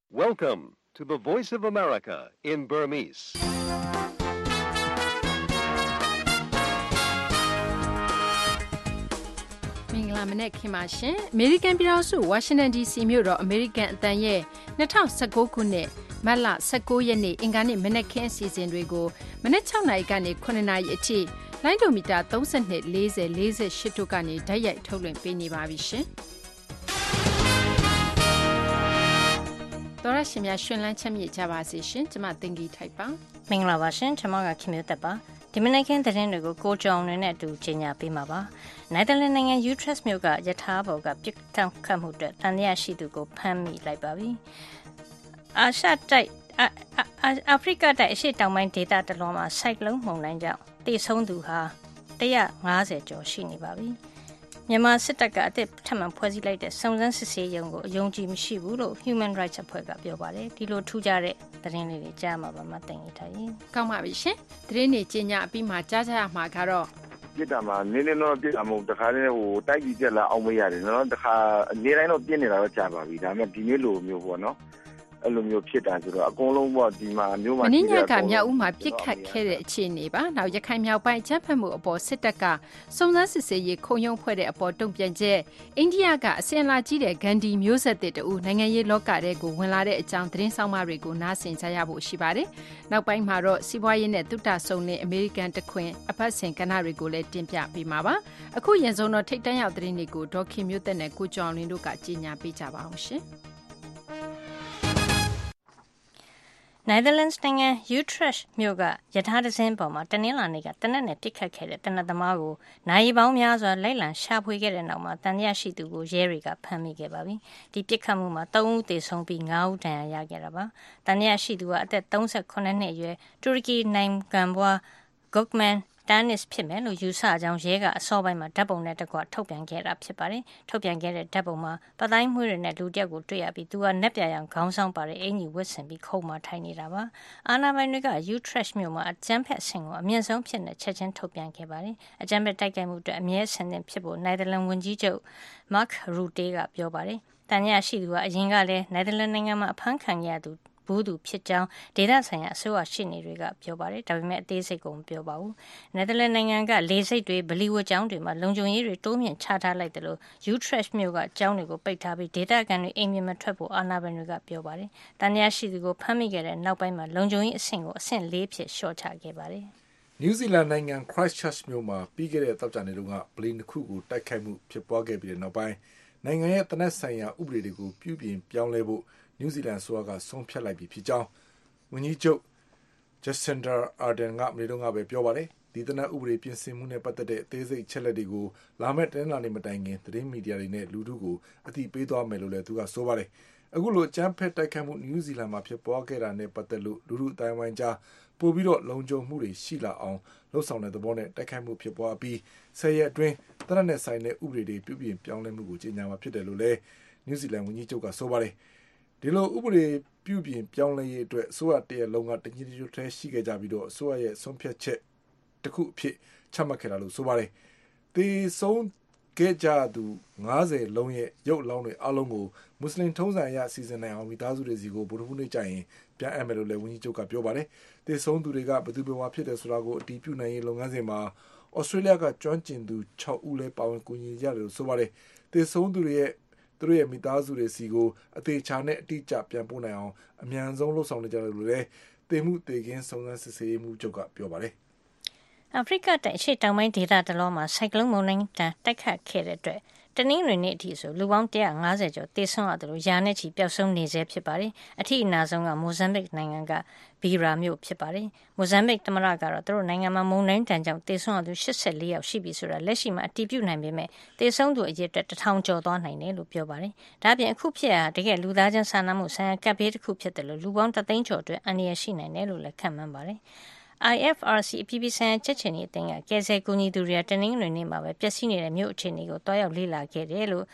Welcome to the Voice of America in Burmese. ။မင်္ဂလာမနက်ခင်ပါရှင်။ American ပြည်ထောင်စု Washington DC မြို့တော် American အသံရဲ့2019ခုနှစ်မတ်လ19ရက်နေ့အင်္ဂါနေ့မနက်ခင်းအစီအစဉ်တွေကိုမနက်6နာရီကနေ9နာရီအထိလိုင်းဒိုမီတာ32 40 48တို့ကနေဓာတ်ရိုက်ထုတ်လွှင့်ပေးနေပါပြီရှင်။တော်ရရှိမြရှင်လန်းချက်မြင့်ကြပါစေရှင်။ကျွန်မတင်ကြီးထိုက်ပါ။မင်္ဂလာပါရှင်။ကျွန်မကခင်မျိုးသက်ပါ။ဒီမနက်ခင်းသတင်းတွေကိုကိုကြောင်နေနဲ့အတူကြီးညာပေးမှာပါ။နယ်သာလန်နိုင်ငံ Utrecht မြို့ကယထာဘော်ကပြစ်တောက်ခတ်မှုအတွက်တန်တရားရှိသူကိုဖမ်းမိလိုက်ပါပြီ။အာဖရိကတိုက်အရှေ့တောင်ပိုင်းဒေသတလွန်မှာစိုက်ကလုန်းမုန်တိုင်းကြောင့်တေဆုံးသူဟာ150ကျော်ရှိနေပါပြီ။မြန်မာစစ်တပ်ကအသစ်ထပ်မံဖွဲ့စည်းလိုက်တဲ့စုံစမ်းစစ်ဆေးရုံကိုအယုံကြည်မရှိဘူးလို့ Human Rights အဖွဲ့ကပြောပါတယ်ဒီလိုထူးခြားတဲ့သတင်းလေးတွေကြားမှာပါမသိနေထိုင်ရင်ကောင်းပါပြီရှင်သတင်းတွေကြီးညာအပြီးမှာကြားကြရမှာကတော့ပြစ်တာမှာနည်းနည်းတော့ပြစ်တာမဟုတ်တခါတည်းဟိုတိုက်ပြီးပြက်လာအောင်မရတယ်နော်တခါနေတိုင်းတော့ပြစ်နေတာတော့ကြာပါပြီဒါပေမဲ့ဒီနေ့လိုမျိုးပေါ့နော်အဲ့လိုမျိုးဖြစ်တာဆိုတော့အကုန်လုံးပေါ့ဒီမှာမျိုးမှာမင်းညကမြောက်ဦးမှာပြစ်ခတ်ခဲ့တဲ့အခြေအနေပါနောက်ရခိုင်မြောက်ပိုင်းအကြမ်းဖက်မှုအပေါ်စစ်တပ်ကစုံစမ်းစစ်ဆေးရေးခုံရုံးဖွဲ့တဲ့အပေါ်တုံ့ပြန်ချက်အိန္ဒိယကအစင်လာကြီးတဲ့ဂန်ဒီမျိုးဆက်သစ်တူနိုင်ငံရေးလောကတဲကိုဝင်လာတဲ့အကြောင်းသတင်းဆောင်မတွေကိုနားဆင်ကြရဖို့ရှိပါတယ်နောက်ပိုင်းမှာတော့စီးပွားရေးနဲ့တုတ္တဆုံတဲ့အမေရိကန်တခွင်အပတ်စဉ်ကဏ္ဍတွေကိုလည်းတင်ပြပေးမှာပါအခုရန်စုံတော့ထိတ်တန့်ရောက်သတင်းတွေကိုဒေါက်ခင်မျိုးသက်နဲ့ကိုကျော်လင်းတို့ကကြီးညာပေးကြပါအောင်ရှင် Netherlands နိုင်ငံ Utrecht မြို့ကယထာတစင်းပေါ်မှာတနင်္လာနေ့ကတနက်နဲ့ပြစ်ခတ်ခဲ့တဲ့တနက်သမားကိုနိုင်ပေါင်းများစွာလိုက်လံရှာဖွေခဲ့တဲ့နောက်မှာတန်ရရှိသူကိုရဲတွေကဖမ်းမိခဲ့ပါပြီ။ဒီပြစ်ခတ်မှုမှာ3ဦးသေဆုံးပြီး5ဦးဒဏ်ရာရခဲ့တာပါ။တန်ရရှိသူကအသက်38နှစ်အရွယ်တူရကီနိုင်ငံဘွား Gökmen Tannis ဖြစ်မယ်လို့ယူဆကြောင်းရဲကအစောပိုင်းမှာဓာတ်ပုံနဲ့တကွထုတ်ပြန်ခဲ့တာဖြစ်ပါတယ်။ထုတ်ပြန်ခဲ့တဲ့ဓာတ်ပုံမှာပတိုင်းမွှေးတွေနဲ့လူတယောက်ကိုတွေ့ရပြီးသူကနက်ပြရောင်ခေါင်းဆောင်ပါတဲ့အင်ကြီးဝတ်ဆင်ပြီးခုံမထိုင်နေတာပါ။အာနာပိုင်တွေက Utrecht မြို့မှာအကြမ်းဖက်ဆင်ကိုအမြင့်ဆုံးဖြစ်တဲ့ချက်ချင်းထုတ်ပြန်ခဲ့ပါတယ်။အကြမ်းဖက်တိုက်ခိုက်မှုအတွက်အမြဲဆင်သင့်ဖြစ်ဖို့နယ်သာလန်ဝန်ကြီးချုပ် Mark Rutte ကပြောပါတယ်။တန်ရရှိသူကအရင်ကလည်းနယ်သာလန်နိုင်ငံမှာအဖမ်းခံရသူဘူးသူဖြစ်ကြောင်းဒေသဆိုင်ရာအစိုးရရှင်းနေတွေကပြောပါတယ်ဒါပေမဲ့အသေးစိတ်ကိုမပြောပါဘူးနယ်သာလန်နိုင်ငံကလေဆိပ်တွေဗလီဝတ်ကျောင်းတွေမှာလုံခြုံရေးတွေတိုးမြင့်ချထားလိုက်တယ်လို့ Utrecht မြို့ကကျောင်းတွေကိုပိတ်ထားပြီးဒေသခံတွေအိမ်ပြင်မထွက်ဖို့အာဏာပိုင်တွေကပြောပါတယ်တန်ရာရှိသူကိုဖမ်းမိခဲ့တဲ့နောက်ပိုင်းမှာလုံခြုံရေးအဆင့်ကိုအဆင့်၄ဖြစ်လျှော့ချခဲ့ပါတယ်နယူးဇီလန်နိုင်ငံ Christchurch မြို့မှာပြီးခဲ့တဲ့သောကြာနေ့တုန်းကဗလီနှစ်ခုကိုတိုက်ခိုက်မှုဖြစ်ပွားခဲ့ပြီးတဲ့နောက်ပိုင်းနိုင်ငံရဲ့တနက်ဆိုင်ရာဥပဒေတွေကိုပြုပြင်ပြောင်းလဲဖို့နယူးဇီလန်ဆိုကဆုံးဖြတ်လိုက်ပြီဖြစ်ကြောင်းဝန်ကြီးချုပ် Jacinda Ardern ကမနေ့တုန်းကပဲပြောပါတယ်ဒီတနက်ဥပဒေပြင်ဆင်မှုနဲ့ပတ်သက်တဲ့အသေးစိတ်ချက်လက်တွေကိုလာမယ့်တနင်္လာနေ့မတိုင်ခင်သတင်းမီဒီယာတွေနဲ့လူထုကိုအသိပေးသွားမယ်လို့လည်းသူကဆိုပါတယ်အခုလိုကြမ်းဖက်တိုက်ခိုက်မှုနယူးဇီလန်မှာဖြစ်ပွားခဲ့တာနဲ့ပတ်သက်လို့လူထုအတိုင်းဝိုင်းကြားပို့ပြီးတော့လုံခြုံမှုတွေရှိလာအောင်လှုံ့ဆော်တဲ့သဘောနဲ့တိုက်ခိုက်မှုဖြစ်ပွားပြီး10ရက်အတွင်းတနက်နဲ့ဆိုင်တဲ့ဥပဒေတွေပြုပြင်ပြောင်းလဲမှုကိုကြေညာမှာဖြစ်တယ်လို့လည်းနယူးဇီလန်ဝန်ကြီးချုပ်ကဆိုပါတယ်ဒီလိုဥပဒေပြုပြင်ပြောင်းလဲရေးအတွက်အစိုးရတရလုံးကတညီတညွတ်တည်းရှိခဲ့ကြပြီးတော့အစိုးရရဲ့ဆုံးဖြတ်ချက်တစ်ခုအဖြစ်ချမှတ်ခဲ့တာလို့ဆိုပါတယ်။ဒီဆုံးခဲ့ကြသူ90လုံးရဲ့ရုပ်အလောင်းတွေအလုံးကိုမွတ်စလင်ထုံးစံအရစီစဉ်နိုင်အောင်မိသားစုတွေစီကိုဗုဒ္ဓဟူးနေ့ကျရင်ပြန်အပ်မယ်လို့လည်းဝန်ကြီးချုပ်ကပြောပါတယ်။ဒီဆုံးသူတွေကဘယ်သူဘယ်ဝါဖြစ်တယ်ဆိုတာကိုအတည်ပြုနိုင်ရေးလုပ်ငန်းစဉ်မှာဩစတြေးလျကကျွမ်းကျင်သူ6ဦးလည်းပါဝင်ကူညီကြတယ်လို့ဆိုပါတယ်။ဒီဆုံးသူတွေရဲ့သူတို့ရဲ့မိသားစုတွေစီကိုအသေးချာနဲ့အတိအကျပြန်ပို့နိုင်အောင်အမြန်ဆုံးလှုပ်ဆောင်နေကြတယ်လို့လည်းတေမှုတေကင်းစုံစမ်းစစ်ဆေးမှုချုပ်ကပြောပါတယ်။အာဖရိကတိုက်အရှေ့တောင်ပိုင်းဒေသတလွန်မှာစိုက်ကလုန်းမုန်တိုင်းတိုက်ခတ်ခဲ့တဲ့အတွက်တနင်္ဂနွေနေ့အထိဆိုလူပေါင်း150ကျော်သေဆုံးရတယ်လို့ယာနဲ့ချီပျောက်ဆုံးနေစေဖြစ်ပါတယ်။အထိအနာဆုံးကမိုဇမ်ဘစ်နိုင်ငံကဘီရာမြို့ဖြစ်ပါတယ်။မိုဇမ်ဘစ်သမ္မတကတော့သူတို့နိုင်ငံမှာမုန်တိုင်းတန်ကြောင့်သေဆုံးရသူ84ယောက်ရှိပြီဆိုတာလက်ရှိမှာအတည်ပြုနိုင်ပေမဲ့သေဆုံးသူအရေအတွက်1000ကျော်သွားနိုင်တယ်လို့ပြောပါတယ်။ဒါ့အပြင်အခုဖြစ်ရတကယ်လူသားချင်းစာနာမှုဆိုင်ရာကပ်ဘေးတစ်ခုဖြစ်တယ်လို့လူပေါင်း3သိန်းကျော်အတွက်အန္တရာယ်ရှိနိုင်တယ်လို့လည်းခန့်မှန်းပါတယ်။ IFRC အပြည်ပြည်ဆိုင်ရာချက်ချင်ရေးအသင်းကကယ်ဆယ်ကူညီသူတွေကတနင်္ဂနွေနေ့မှာပဲပျက်စီးနေတဲ့မြို့အခြေအနေကိုတွားရောက်လေ့လာခဲ့တယ်လို့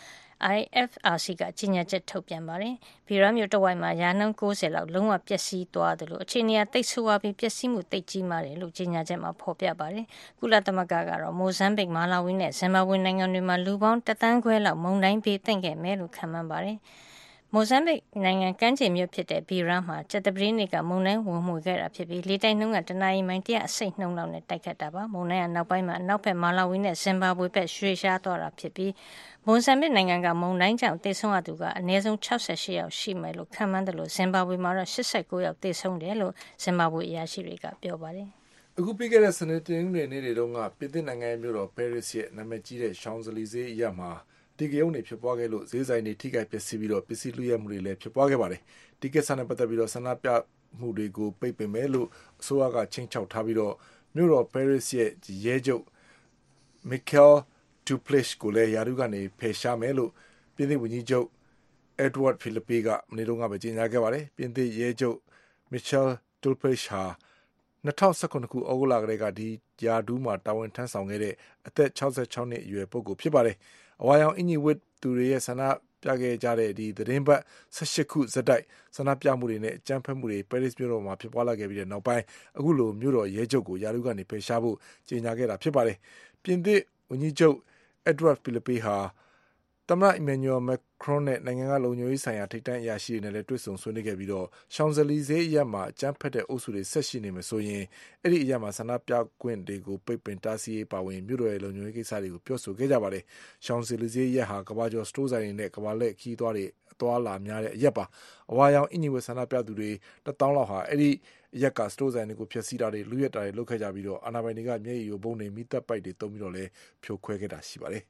IFRC ကကြေညာချက်ထုတ်ပြန်ပါတယ်။ဘီရာမြို့တဝိုက်မှာရာနှုန်း90လောက်လုံးဝပျက်စီးသွားတယ်လို့အခြေအနေအသိဆိုးဝါးပြီးပျက်စီးမှုသိကြီးမားတယ်လို့ကြေညာချက်မှာဖော်ပြပါတယ်။ကုလသမဂ္ဂကတော့မိုဇမ်ဘစ်၊မာလာဝီနဲ့ဇင်ဘာဘွေနိုင်ငံတွေမှာလူပေါင်း1,500,000လောက်မုန်တိုင်းဘေးသင့်ခဲ့မယ်လို့ခန့်မှန်းပါတယ်။မိုဇမ်ဘစ်နိုင်ငံကမ်းခြေမြို့ဖြစ်တဲ့ဘီရာမှာကြာသပတေးနေ့ကမုန်တိုင်းဝင်မှုခဲ့တာဖြစ်ပြီးလေတိုက်နှုန်းကတနအီမိုင်100နှုန်းလောက်နဲ့တိုက်ခတ်တာပါမုန်တိုင်းကနောက်ပိုင်းမှာအနောက်ဘက်မာလာဝီနဲ့ဇင်ဘာဘွေဘက်ရွှေ့ရှားသွားတာဖြစ်ပြီးမိုဇမ်ဘစ်နိုင်ငံကမုန်တိုင်းကြောင့်သေဆုံးရသူကအနည်းဆုံး68ယောက်ရှိမယ်လို့ခန့်မှန်းတယ်လို့ဇင်ဘာဘွေမှာတော့89ယောက်သေဆုံးတယ်လို့ဇင်ဘာဘွေအရာရှိတွေကပြောပါတယ်အခုပြီးခဲ့တဲ့စနေနေ့နေ့တွေတုန်းကပြင်သစ်နိုင်ငံရဲ့မြို့တော်ပဲရစ်ရဲ့နာမည်ကြီးတဲ့ရှောင်းဇလီဇေးအရပ်မှာဒီကရုံတွေဖြစ်ပွားခဲ့လို့ဈေးဆိုင်တွေထိခိုက်ပျက်စီးပြီးတော့ပစ္စည်းလူရဲမှုတွေလည်းဖြစ်ပွားခဲ့ပါတယ်ဒီကိစ္စနဲ့ပတ်သက်ပြီးတော့ဆန္ဒပြမှုတွေကိုပိတ်ပင်မယ်လို့အစိုးရကချိန်ချောက်ထားပြီးတော့မြို့တော်ပဲရစ်ရဲ့ရဲချုပ်မီကယ်ဒူပလစ်ကိုလည်းယာရုကနေဖယ်ရှားမယ်လို့ပြင်သစ်ဝန်ကြီးချုပ်အက်ဒဝတ်ဖီလစ်ပေကမနေ့တုန်းကပဲကြေညာခဲ့ပါတယ်ပြင်သစ်ရဲချုပ်မီရှယ်ဒူပလစ်ဟာ2019ခုဩဂုတ်လကတည်းကဒီယာဒူးမှာတာဝန်ထမ်းဆောင်ခဲ့တဲ့အသက်66နှစ်အရွယ်ပုဂ္ဂိုလ်ဖြစ်ပါတယ်အဝါရောင်အင်ဂျီဝစ်သူတွေရဲ့ဆန္ဒပြခဲ့ကြတဲ့ဒီသတင်းပတ်18ခုဇက်တိုက်ဆန္ဒပြမှုတွေနဲ့အကြမ်းဖက်မှုတွေပဲရစ်မြို့တော်မှာဖြစ်ပွားလာခဲ့ပြီးတဲ့နောက်ပိုင်းအခုလိုမြို့တော်ရဲချုပ်ကိုယာရုကနေဖယ်ရှားဖို့ကြေညာခဲ့တာဖြစ်ပါတယ်ပြင်သစ်ဝန်ကြီးချုပ်အက်ဒဝတ်ဖီလစ်ပေဟာသမ္မတအီမန်နျူရယ်မက်ခရွန်နဲ့နိုင်ငံကလုံခြုံရေးဆိုင်ရာထိပ်တန်းအရာရှိတွေနဲ့လည်းတွေ့ဆုံဆွေးနွေးခဲ့ပြီးတော့ရှောင်းဇလီဇေးအရပ်မှာအကြမ်းဖက်တဲ့အုပ်စုတွေဆက်ရှိနေမယ်ဆိုရင်အဲ့ဒီအရပ်မှာဆန္ဒပြခွင့်တွေကိုပိတ်ပင်တားဆီးရေးပါဝင်မြို့တော်ရဲ့လုံခြုံရေးကိစ္စတွေကိုပြောဆိုခဲ့ကြပါတယ်ရှောင်းဇလီဇေးအရပ်ဟာကမ္ဘာကျော်စတိုးဆိုင်တွေနဲ့ကမ္ဘာလက်ခီးသွားတွေအသွားလာများတဲ့အရပ်ပါအဝါရောင်အင်ဂျီဝဆန္ဒပြသူတွေ1000လောက်ဟာအဲ့ဒီအရက်ကစတိုးဆိုင်တွေကိုဖျက်ဆီးတာတွေလူရက်တာတွေလုပ်ခဲ့ကြပြီးတော့အာဏာပိုင်တွေကမျက်ရည်ယိုဘုံတွေမိသက်ပိုက်တွေတုံးပြီးတော့လည်းဖြိုခွဲခဲ့တာရှိပါတယ်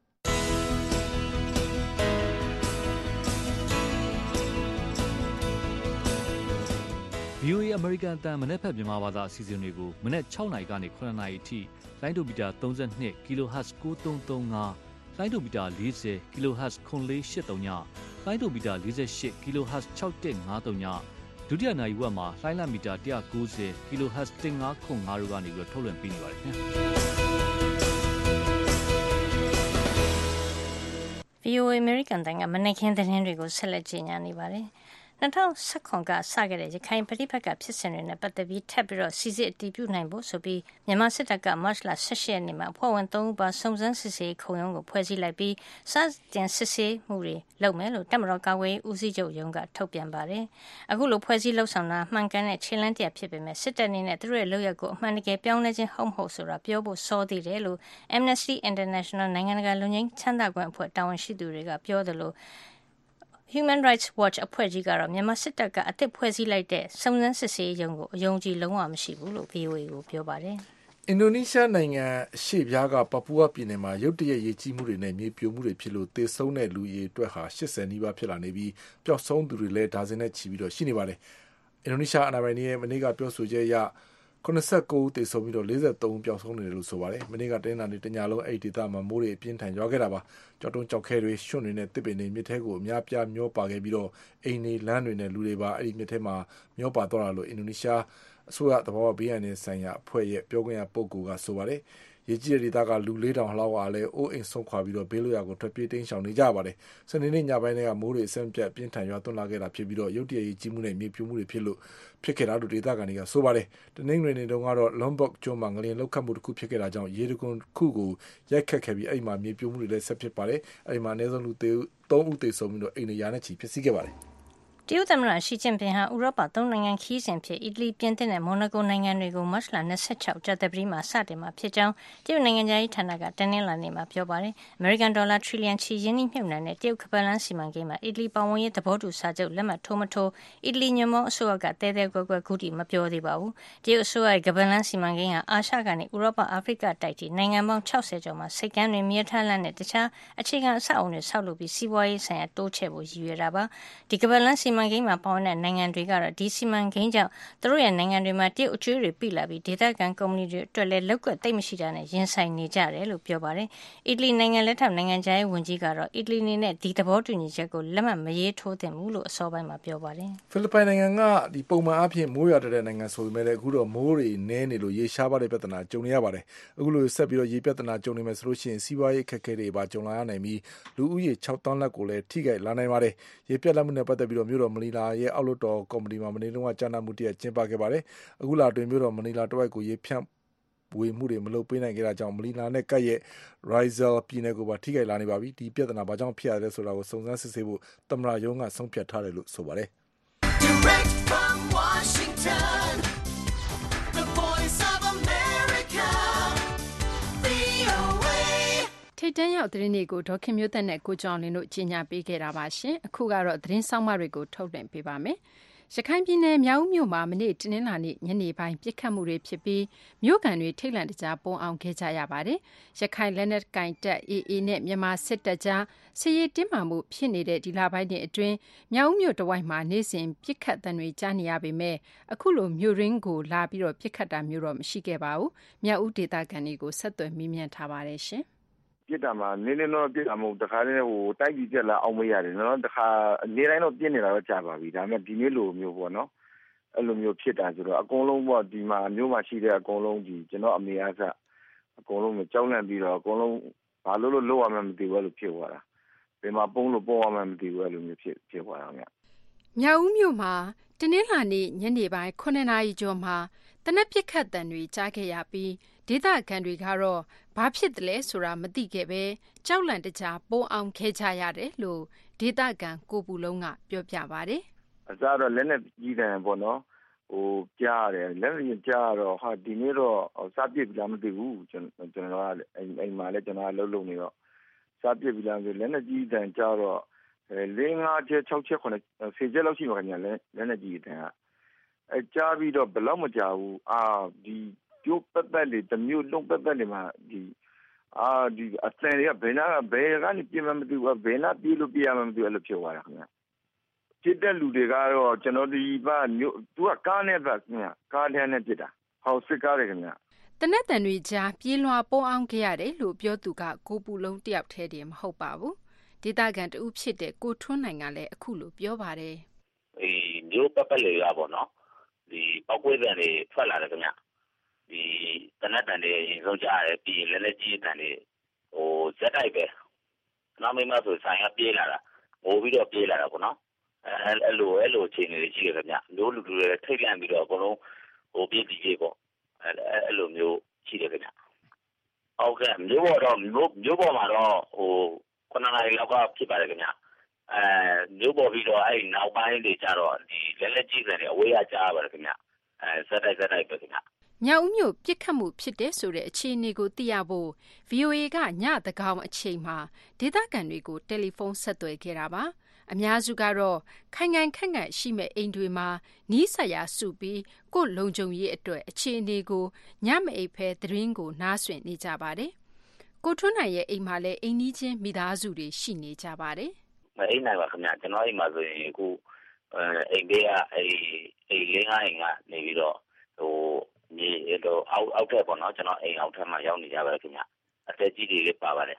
VOA American အတန်မနေ့ဖက်မြန်မာဘာသာအစီအစဉ်တွေကိုမနေ့6နာရီကနေ9နာရီအထိလိုင်းဒိုမီတာ32 kHz 9335လိုင်းဒိုမီတာ40 kHz 9483ညလိုင်းဒိုမီတာ48 kHz 6153ညဒုတိယနာရီဝက်မှာလိုင်းလမီတာ190 kHz 1505တို့ကနေပြီးထုတ်လွှင့်ပေးနေပါတယ်ခင်ဗျာ VOA American တန်ကမနေ့ကင်းသတင်းတွေကိုဆက်လက်ကြီးညာနေပါတယ်2019ကစခဲ့တဲ့ရခိုင်ပဋိပက္ခဖြစ်စဉ်တွေနဲ့ပတ်သက်ပြီးထပ်ပြီးတော့စီစစ်အတည်ပြုနိုင်ဖို့ဆိုပြီးမြန်မာစစ်တပ်ကမတ်လ18ရက်နေ့မှာဖွဲ့ဝင်3ဦးပါစုံစမ်းစစ်ဆေးခုံရုံးကိုဖွဲ့စည်းလိုက်ပြီးစတင်စစ်ဆေးမှုတွေလုပ်မယ်လို့တပ်မတော်ကာကွယ်ရေးဦးစီးချုပ်ရုံးကထုတ်ပြန်ပါတယ်။အခုလိုဖွဲ့စည်းလှုပ်ဆောင်တာမှန်ကန်တဲ့ခြေလှမ်းတစ်ဖြစ်ပေမဲ့စစ်တပ်အနေနဲ့သူတို့ရဲ့လုပ်ရက်ကိုအမှန်တကယ်ပြောင်းလဲခြင်းဟုတ်မဟုတ်ဆိုတာပြောဖို့စောသေးတယ်လို့ Amnesty International နိုင်ငံတကာလူငင်းချမ်းသာခွင့်အဖွဲ့တာဝန်ရှိသူတွေကပြောတယ်လို့Human Rights Watch အဖွဲ့ကြီးကတော့မြန်မာစစ်တပ်ကအသစ်ဖွဲ့စည်းလိုက်တဲ့စုံစမ်းစစ်ဆေးရုံကိုအယုံကြည်လုံးဝမရှိဘူးလို့ VOA ကိုပြောပါတယ်။အင်ဒိုနီးရှားနိုင်ငံအရှေ့ပြားကပပူဝါပြည်နယ်မှာရုတ်တရက်ရေကြီးမှုတွေနဲ့မြေပြိုမှုတွေဖြစ်လို့သေဆုံးတဲ့လူရေအတွက်ဟာ80နီးပါးဖြစ်လာနေပြီးပျောက်ဆုံးသူတွေလည်းဒါဇင်နဲ့ချီပြီးတော့ရှိနေပါတယ်။အင်ဒိုနီးရှားအာဏာပိုင်တွေရဲ့မနေ့ကပြောဆိုချက်အရ89ဦးသေဆုံးပြီးတော့43ဦးပျောက်ဆုံးနေတယ်လို့ဆိုပါတယ်။မနေ့ကတင်းနာနေတညလုံးအဲ့ဒီဒေသမှာမိုးတွေအပြင်းထန်ရွာခဲ့တာပါ။ကြောက်တုံးကြောက်ခဲတွေရွှွန့်တွေနဲ့တစ်ပင်တွေမြစ်ထဲကိုအများပြားမျောပါခဲ့ပြီးတော့အိမ်တွေလမ်းတွေနဲ့လူတွေပါအဲ့ဒီမြစ်ထဲမှာမျောပါသွားတာလို့အင်ဒိုနီးရှားအစိုးရသဘောဘေးရန်ဆိုင်ရာအဖွဲ့ရဲ့ပြောခွင့်ရပုဂ္ဂိုလ်ကဆိုပါတယ်။ရေကြီးတဲ့ဒေသကလူ4000လောက်ကလည်းအိုးအိမ်ဆုံးခွာပြီးတော့ဘေးလွတ်ရာကိုထွက်ပြေးတိမ်းရှောင်နေကြပါတယ်။စနေနေ့ညပိုင်းကမိုးတွေအဆက်ပြတ်ပြင်းထန်ရွာသွန်းလာခဲ့တာဖြစ်ပြီးတော့ရုတ်တရက်ရေကြီးမှုနဲ့မြေပြိုမှုတွေဖြစ်ခဲ့တာလို့ဒေသခံတွေကဆိုပါတယ်။တနင်္ဂနွေနေ့တုန်းကတော့ Lombok ကျွန်းမှာငလျင်လှုပ်ခတ်မှုတစ်ခုဖြစ်ခဲ့တာကြောင့်ရေတခွန်ခုကိုရိုက်ခတ်ခဲ့ပြီးအဲ့မှာမြေပြိုမှုတွေလည်းဆက်ဖြစ်ပါတယ်။အဲ့မှာအနည်းဆုံးလူ3ဦးသေဆုံးပြီးတော့အိမ်တွေရာနဲ့ချီဖြစ်စီခဲ့ပါတယ်။တရုတ်သမ္မတရှီကျင့်ပင်ဟာဥရောပ3နိုင်ငံခီးစဉ်ဖြစ်အီတလီပြင်သစ်နဲ့မော်နာကိုနိုင်ငံတွေကိုမတ်လ26ကြာသပတေးမှာစတင်မှာဖြစ်ကြောင်းတရုတ်နိုင်ငံသားရေးဌာနကတနင်္လာနေ့မှာပြောပါတယ်။ American dollar trillion ချီရင်းနှီးမြှုပ်နှံတဲ့တရုတ်ခပတ်လန်းစီမံကိန်းမှာအီတလီပါဝင်ရေးသဘောတူစာချုပ်လက်မှတ်ထိုးမထိုးအီတလီညွန့်ပေါင်းအစိုးရကတဲတဲကွယ်ကွယ်ခုထိမပြောသေးပါဘူး။တရုတ်အစိုးရရဲ့ခပတ်လန်းစီမံကိန်းဟာအာရှကနေဥရောပအာဖရိကတိုက်ထိနိုင်ငံပေါင်း60ကျော်မှာစိတ်ကမ်းတွေမြေထားလန့်နဲ့တခြားအခြေခံအဆောက်အအုံတွေဆောက်လုပ်ပြီးစီးပွားရေးဆိုင်ရာတိုးချဲ့ဖို့ရည်ရွယ်တာပါ။ဒီခပတ်လန်းစီမံကိန်းမှာပါဝင်တဲ့နိုင်ငံတွေကတော့ဒီစီမံကိန်းကြောင့်သူတို့ရဲ့နိုင်ငံတွေမှာတရုတ်အကျွေးတွေပိလာပြီးဒေသခံကုမ္ပဏီတွေအတွက်လည်းလောက်ကွက်သိမ့်မရှိတာနဲ့ရင်ဆိုင်နေကြတယ်လို့ပြောပါတယ်။အီတလီနိုင်ငံလက်ထောက်နိုင်ငံခြားရေးဝန်ကြီးကတော့အီတလီအနေနဲ့ဒီသဘောတူညီချက်ကိုလက်မှတ်မရေးထိုးသင့်ဘူးလို့အစောပိုင်းမှာပြောပါတယ်။ဖိလစ်ပိုင်နိုင်ငံကဒီပုံမှန်အဖြစ်မိုးရွာတဲ့နိုင်ငံဆိုပေမဲ့လည်းအခုတော့မိုးတွေနည်းနေလို့ရေရှားပါတဲ့ပြဿနာကြုံနေရပါတယ်။အခုလိုဆက်ပြီးတော့ရေပြဿနာကြုံနေမယ်ဆိုလို့ရှိရင်စီးပွားရေးအခက်အခဲတွေပါကြုံလာရနိုင်ပြီးလူဦးရေ6000လောက်ကိုလည်းထိခိုက်လာနိုင်ပါတယ်။ရေပြတ်လတ်မှုနဲ့ပတ်သက်ပြီးတော့မြို့တော်မနီလာရဲ့အောက်လွှတ်တော်ကော်မတီမှာမနေ့တုန်းကကြားနာမှုတရက်ကျင်းပခဲ့ပါတယ်။အခုလာတွင်မြို့တော်မနီလာတဝိုက်ကိုရေဖြန့်ဝေမှုတွေမလုပ်ပေးနိုင်ခဲ့တာကြောင့်မလီနာနဲ့ကပ်ရဲ့ Rizal ပြည်နယ်ကိုပါထိခိုက်လာနေပါပြီ။ဒီပြဿနာဘာကြောင့်ဖြစ်ရလဲဆိုတာကိုစုံစမ်းစစ်ဆေးဖို့သမ္မတရုံးကဆုံးဖြတ်ထားတယ်လို့ဆိုပါတယ်။ Direct from Washington, the voice of America, VOA. ထိတ်တန့်ရောက်သတင်းတွေကိုဒေါခင်မျိုးသက်နဲ့ကိုကျော်လင်းတို့ကြီးညာပေးခဲ့တာပါရှင်။အခုကတော့သတင်းဆောင်မတွေကိုထုတ်လွှင့်ပေးပါမယ်။ရခိုင်ပြည်နယ်မြောက်ဦးမြို့မှာမနေ့တနင်္လာနေ့ညနေပိုင်းပြစ်ခတ်မှုတွေဖြစ်ပြီးမြို့ကန်တွေထိတ်လန့်တကြားပုံအောင်ခဲ့ကြရပါတယ်။ရခိုင်လက်နက်ကင်တပ် AA နဲ့မြန်မာစစ်တပ်ကြားစစ်ရေးတင်းမာမှုဖြစ်နေတဲ့ဒီလပိုင်းတွေအတွင်းမြောက်ဦးမြို့တဝိုက်မှာနေ့စဉ်ပြစ်ခတ်တဲ့တွေကြားနေရပေမဲ့အခုလိုမြို့ရင်းကိုလာပြီးတော့ပြစ်ခတ်တာမျိုးတော့မရှိခဲ့ပါဘူး။မြောက်ဦးဒေသခံတွေကိုဆက်သွယ်မေးမြန်းထားပါတယ်ရှင်။ပြစ်တာမှာနင်းတော့ပြစ်တာမဟုတ်တခါတည်းတိုက်ပြီးပြက်လာအောင်မရတယ်နော်တခါနေတိုင်းတော့ပြစ်နေတာတော့ကြာပါပြီဒါပေမဲ့ဒီနေ့လိုမျိုးပေါ့နော်အဲ့လိုမျိုးဖြစ်တာဆိုတော့အကုန်လုံးပေါ့ဒီမှာမျိုးမှာရှိတဲ့အကုန်လုံးဒီကျွန်တော်အမေအားစအကုန်လုံးကြောက်လန့်ပြီးတော့အကုန်လုံးဘာလို့လို့ရမှမသိဘူးလို့ဖြစ်သွားတာဘယ်မှာပုံလို့ပုံရမှမသိဘူးအဲ့လိုမျိုးဖြစ်သွားတာဗျမြောက်ဦးမြို့မှာတနင်္လာနေ့ညနေပိုင်း9နာရီကျော်မှာတနက်ပြစ်ခတ်တံတွေကြားခဲ့ရပြီးဒေသခံတွေကတော့ဘာဖြစ်တယ်လဲဆိုတာမသိခဲ့ပဲကြောက်လန့်တကြားပုံအောင်ခဲ့ကြရတယ်လို့ဒေသခံကိုပူလုံးကပြောပြပါတယ်အစားတော့လက်နဲ့ကြီးတယ်ပေါ့နော်ကြားရတယ်လက်နဲ့ကြားတော့ဟာဒီနေ့တော့စားပြစ်ပြီလားမသိဘူးကျွန်တော်ကအိမ်မှာလည်းကျွန်တော်လှုပ်နေတော့စားပြစ်ပြီလားဆိုလက်နဲ့ကြီးတယ်ကြားတော့5ချက်6ချက်9 10ချက်လောက်ရှိမှာခင်ဗျလက်နဲ့ကြီးတယ်ကကြားပြီးတော့ဘယ်တော့မကြားဘူးဒီကျိုးပတ်ပတ်လေးတမျိုးလုံးပတ်ပတ်လေးမှာဒီအစံတွေကဘယ်ကနေပြင်မှမသိဘူးဘယ်နာပြေးလို့ပြရမှမသိဘူးအဲ့လိုဖြစ်သွားတာခင်ဗျဖြစ်တဲ့လူတွေကတော့ကျွန်တော်ဒီဘာမျိုးသူကကားနဲ့ပါခင်ဗျကားနဲ့ပြစ်တာဟောစစ်ကားတယ်ခင်ဗျတနက်တန်တွေကြားပြေးလွှာပုံအောင်ခဲ့ရတယ်လို့ပြောသူကကိုပူလုံးတယောက်တည်းတည်းမဟုတ်ပါဘူးဒေသခံတဦးဖြစ်တဲ့ကိုထွန်းနိုင်ကလည်းအခုလိုပြောပါတယ်မျိုးပတ်ပတ်လေးကပေါ့နော်ဒီပောက်ကွေးတန်တွေထွက်လာတယ်ခင်ဗျဒီတနက်တန်တွေရင်ဆုံးကြရတယ်ပြီးရင်လည်းကြီးတန်တွေဇက်တိုက်ပဲနောက်မိမဆိုဆိုင်ကပြေးလာတာငိုပြီးတော့ပြေးလာတာပေါ့နော်အဲ့လိုအချိန်တွေရှိတယ်ခင်ဗျမျိုးလူတွေထိတ်လန့်ပြီးတော့အကုန်လုံးပြေးပြေးပေါ့အဲ့လိုမျိုးရှိတယ်ခင်ဗျဟုတ်ကဲ့မျိုးပေါ်မှာတော့9နာရီလောက်ကဖြစ်ပါတယ်ခင်ဗျမျိုးပေါ်ပြီးတော့အဲ့နောက်ပိုင်းတွေကျတော့ဒီလက်ကြီးစံတွေအဝေးရကြားပါတယ်ခင်ဗျဇက်တိုက်ပဲခင်ဗျမြောက်ဦးမြို့ပြစ်ခတ်မှုဖြစ်တဲ့ဆိုတဲ့အခြေအနေကိုသိရဖို့ VOA ကညသန်းခေါင်အချိန်မှာဒေသခံတွေကိုတယ်လီဖုန်းဆက်သွယ်ခဲ့တာပါအများစုကတော့ခိုင်ခန့်ရှိမဲ့အိမ်တွေမှာနီးစပ်ရာစုပြီးကိုယ်လုံခြုံရေးအတွက်အခြေအနေကိုညမအိပ်ဖဲသတင်းကိုနားဆွင့်နေကြပါတယ်ကိုထွန်းနိုင်ရဲ့အိမ်မှာလည်းအိမ်နီးချင်းမိသားစုတွေရှိနေကြပါတယ်မအိမ်နိုင်ပါခင်ဗျကျွန်တော်အိမ်မှာဆိုရင်အခုအိမ်ဘေးကအိမ်5အိမ်ကနေပြီးတော့မြေတော့အောက်ထပ်ပေါ့နော်ကျွန်တော်အိမ်အောက်ထပ်မှာရောက်နေကြပါခင်ဗျအသက်ကြီးတွေလည်းပါပါတယ်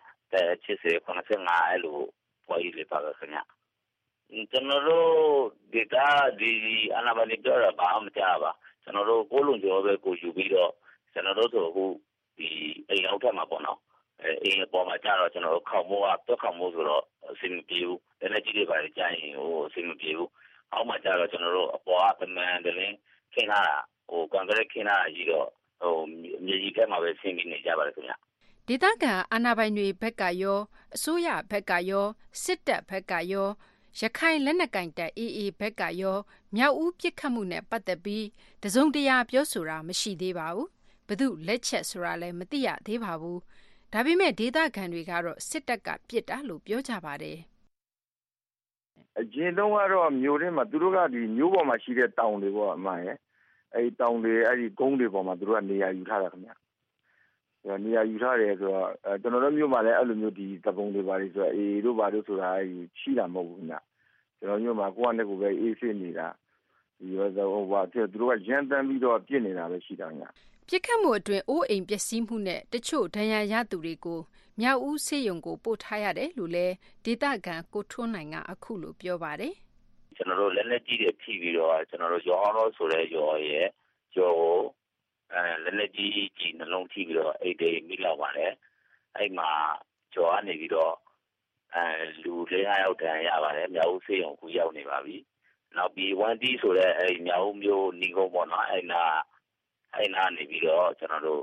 80 85အဲ့လိုပွားကြီးလည်းပါပါခင်ဗျကျွန်တော်တို့ဒီအနာဘာနေပြောတာဘာမှမကြားပါကျွန်တော်တို့ကိုလုံးကျော်ပဲကိုယူပြီးတော့ကျွန်တော်တို့ဆိုအခုဒီအိမ်အောက်ထပ်မှာပေါ့နော်အိမ်ပေါ်မှာကြာတော့ကျွန်တော်ခေါက်မိုးကတော့ခေါက်မိုးဆိုတော့အဆင်မပြေဘူးလည်းကြီးတွေပါကြာရင်အဆင်မပြေဘူးအောက်မှာကြာတော့ကျွန်တော်တို့အပေါ်ကသမန်တလင်းခင်းလာတာကွန်ကရစ်ခင်းလာကြီးတော့မြေကြီးကမှာပဲဆင်းပြီးနေကြပါလေခင်ဗျဒေသခံအာဏာပိုင်တွေဘက်ကရောအစိုးရဘက်ကရောစစ်တပ်ဘက်ကရောရခိုင်လက်နက်ကင်တပ် AA ဘက်ကရောမြောက်ဦးပြစ်ခတ်မှုနဲ့ပတ်သက်ပြီးတစုံတရာပြောဆိုတာမရှိသေးပါဘူးဘယ်သူလက်ချက်ဆိုတာလည်းမသိရသေးပါဘူးဒါပေမဲ့ဒေသခံတွေကတော့စစ်တပ်ကပြစ်တာလို့ပြောကြပါတယ်အရင်တုန်းကတော့မြို့ထဲမှာသူတို့ကဒီမြို့ပေါ်မှာရှိတဲ့တောင်တွေပေါ့အမှန်ရဲ့အဲ့တောင်တွေအဲ့ဒီကုန်းတွေပေါ်မှာသူတို့ကနေရာယူထားတာခင်ဗျနေရာယူထားတယ်ဆိုတော့ကျွန်တော်တို့မြို့မှာလည်းအဲ့လိုမျိုးဒီတပုံတွေပါလိဆိုတော့အေးတို့ပါတို့ဆိုတာရှိတာမဟုတ်ဘူးခင်ဗျကျွန်တော်မြို့မှာကိုယ့်အနေကိုပဲအေးဆေးနေတာဒီရောသူတို့ကရန်တမ်းပြီးတော့ပြစ်နေတာပဲရှိတာခင်ဗျပြစ်ခတ်မှုအတွင်းအိုးအိမ်ပျက်စီးမှုနဲ့တချို့ဒဏ်ရာရသူတွေကိုမြောက်ဦးဆေးရုံကိုပို့ထားရတယ်လို့လည်းဒေသခံကိုထွန်းနိုင်ကအခုလိုပြောပါတယ်ကျွန်တော်တို့လက်ကြီးတွေဖြီးပြီးတော့ကျွန်တော်တို့ရောအောင်လို့ဆိုတဲ့ရောရဲ့ကျော်ကိုလက်ကြီးနှလုံးထိပြီးတော့အိတ်တွေမိလောက်ပါတယ်အဲ့မှာကျော်ကနေပြီးတော့လူ5ယောက်တန်းရပါတယ်မြောက်ဦးဆေးရုံကိုရောက်နေပါပြီနောက်ပြီးဝန်တီဆိုတဲ့အဲ့မြောက်ဦးမျိုးညီကုန်းပေါ့နော်အဲ့နာနေပြီးတော့ကျွန်တော်တို့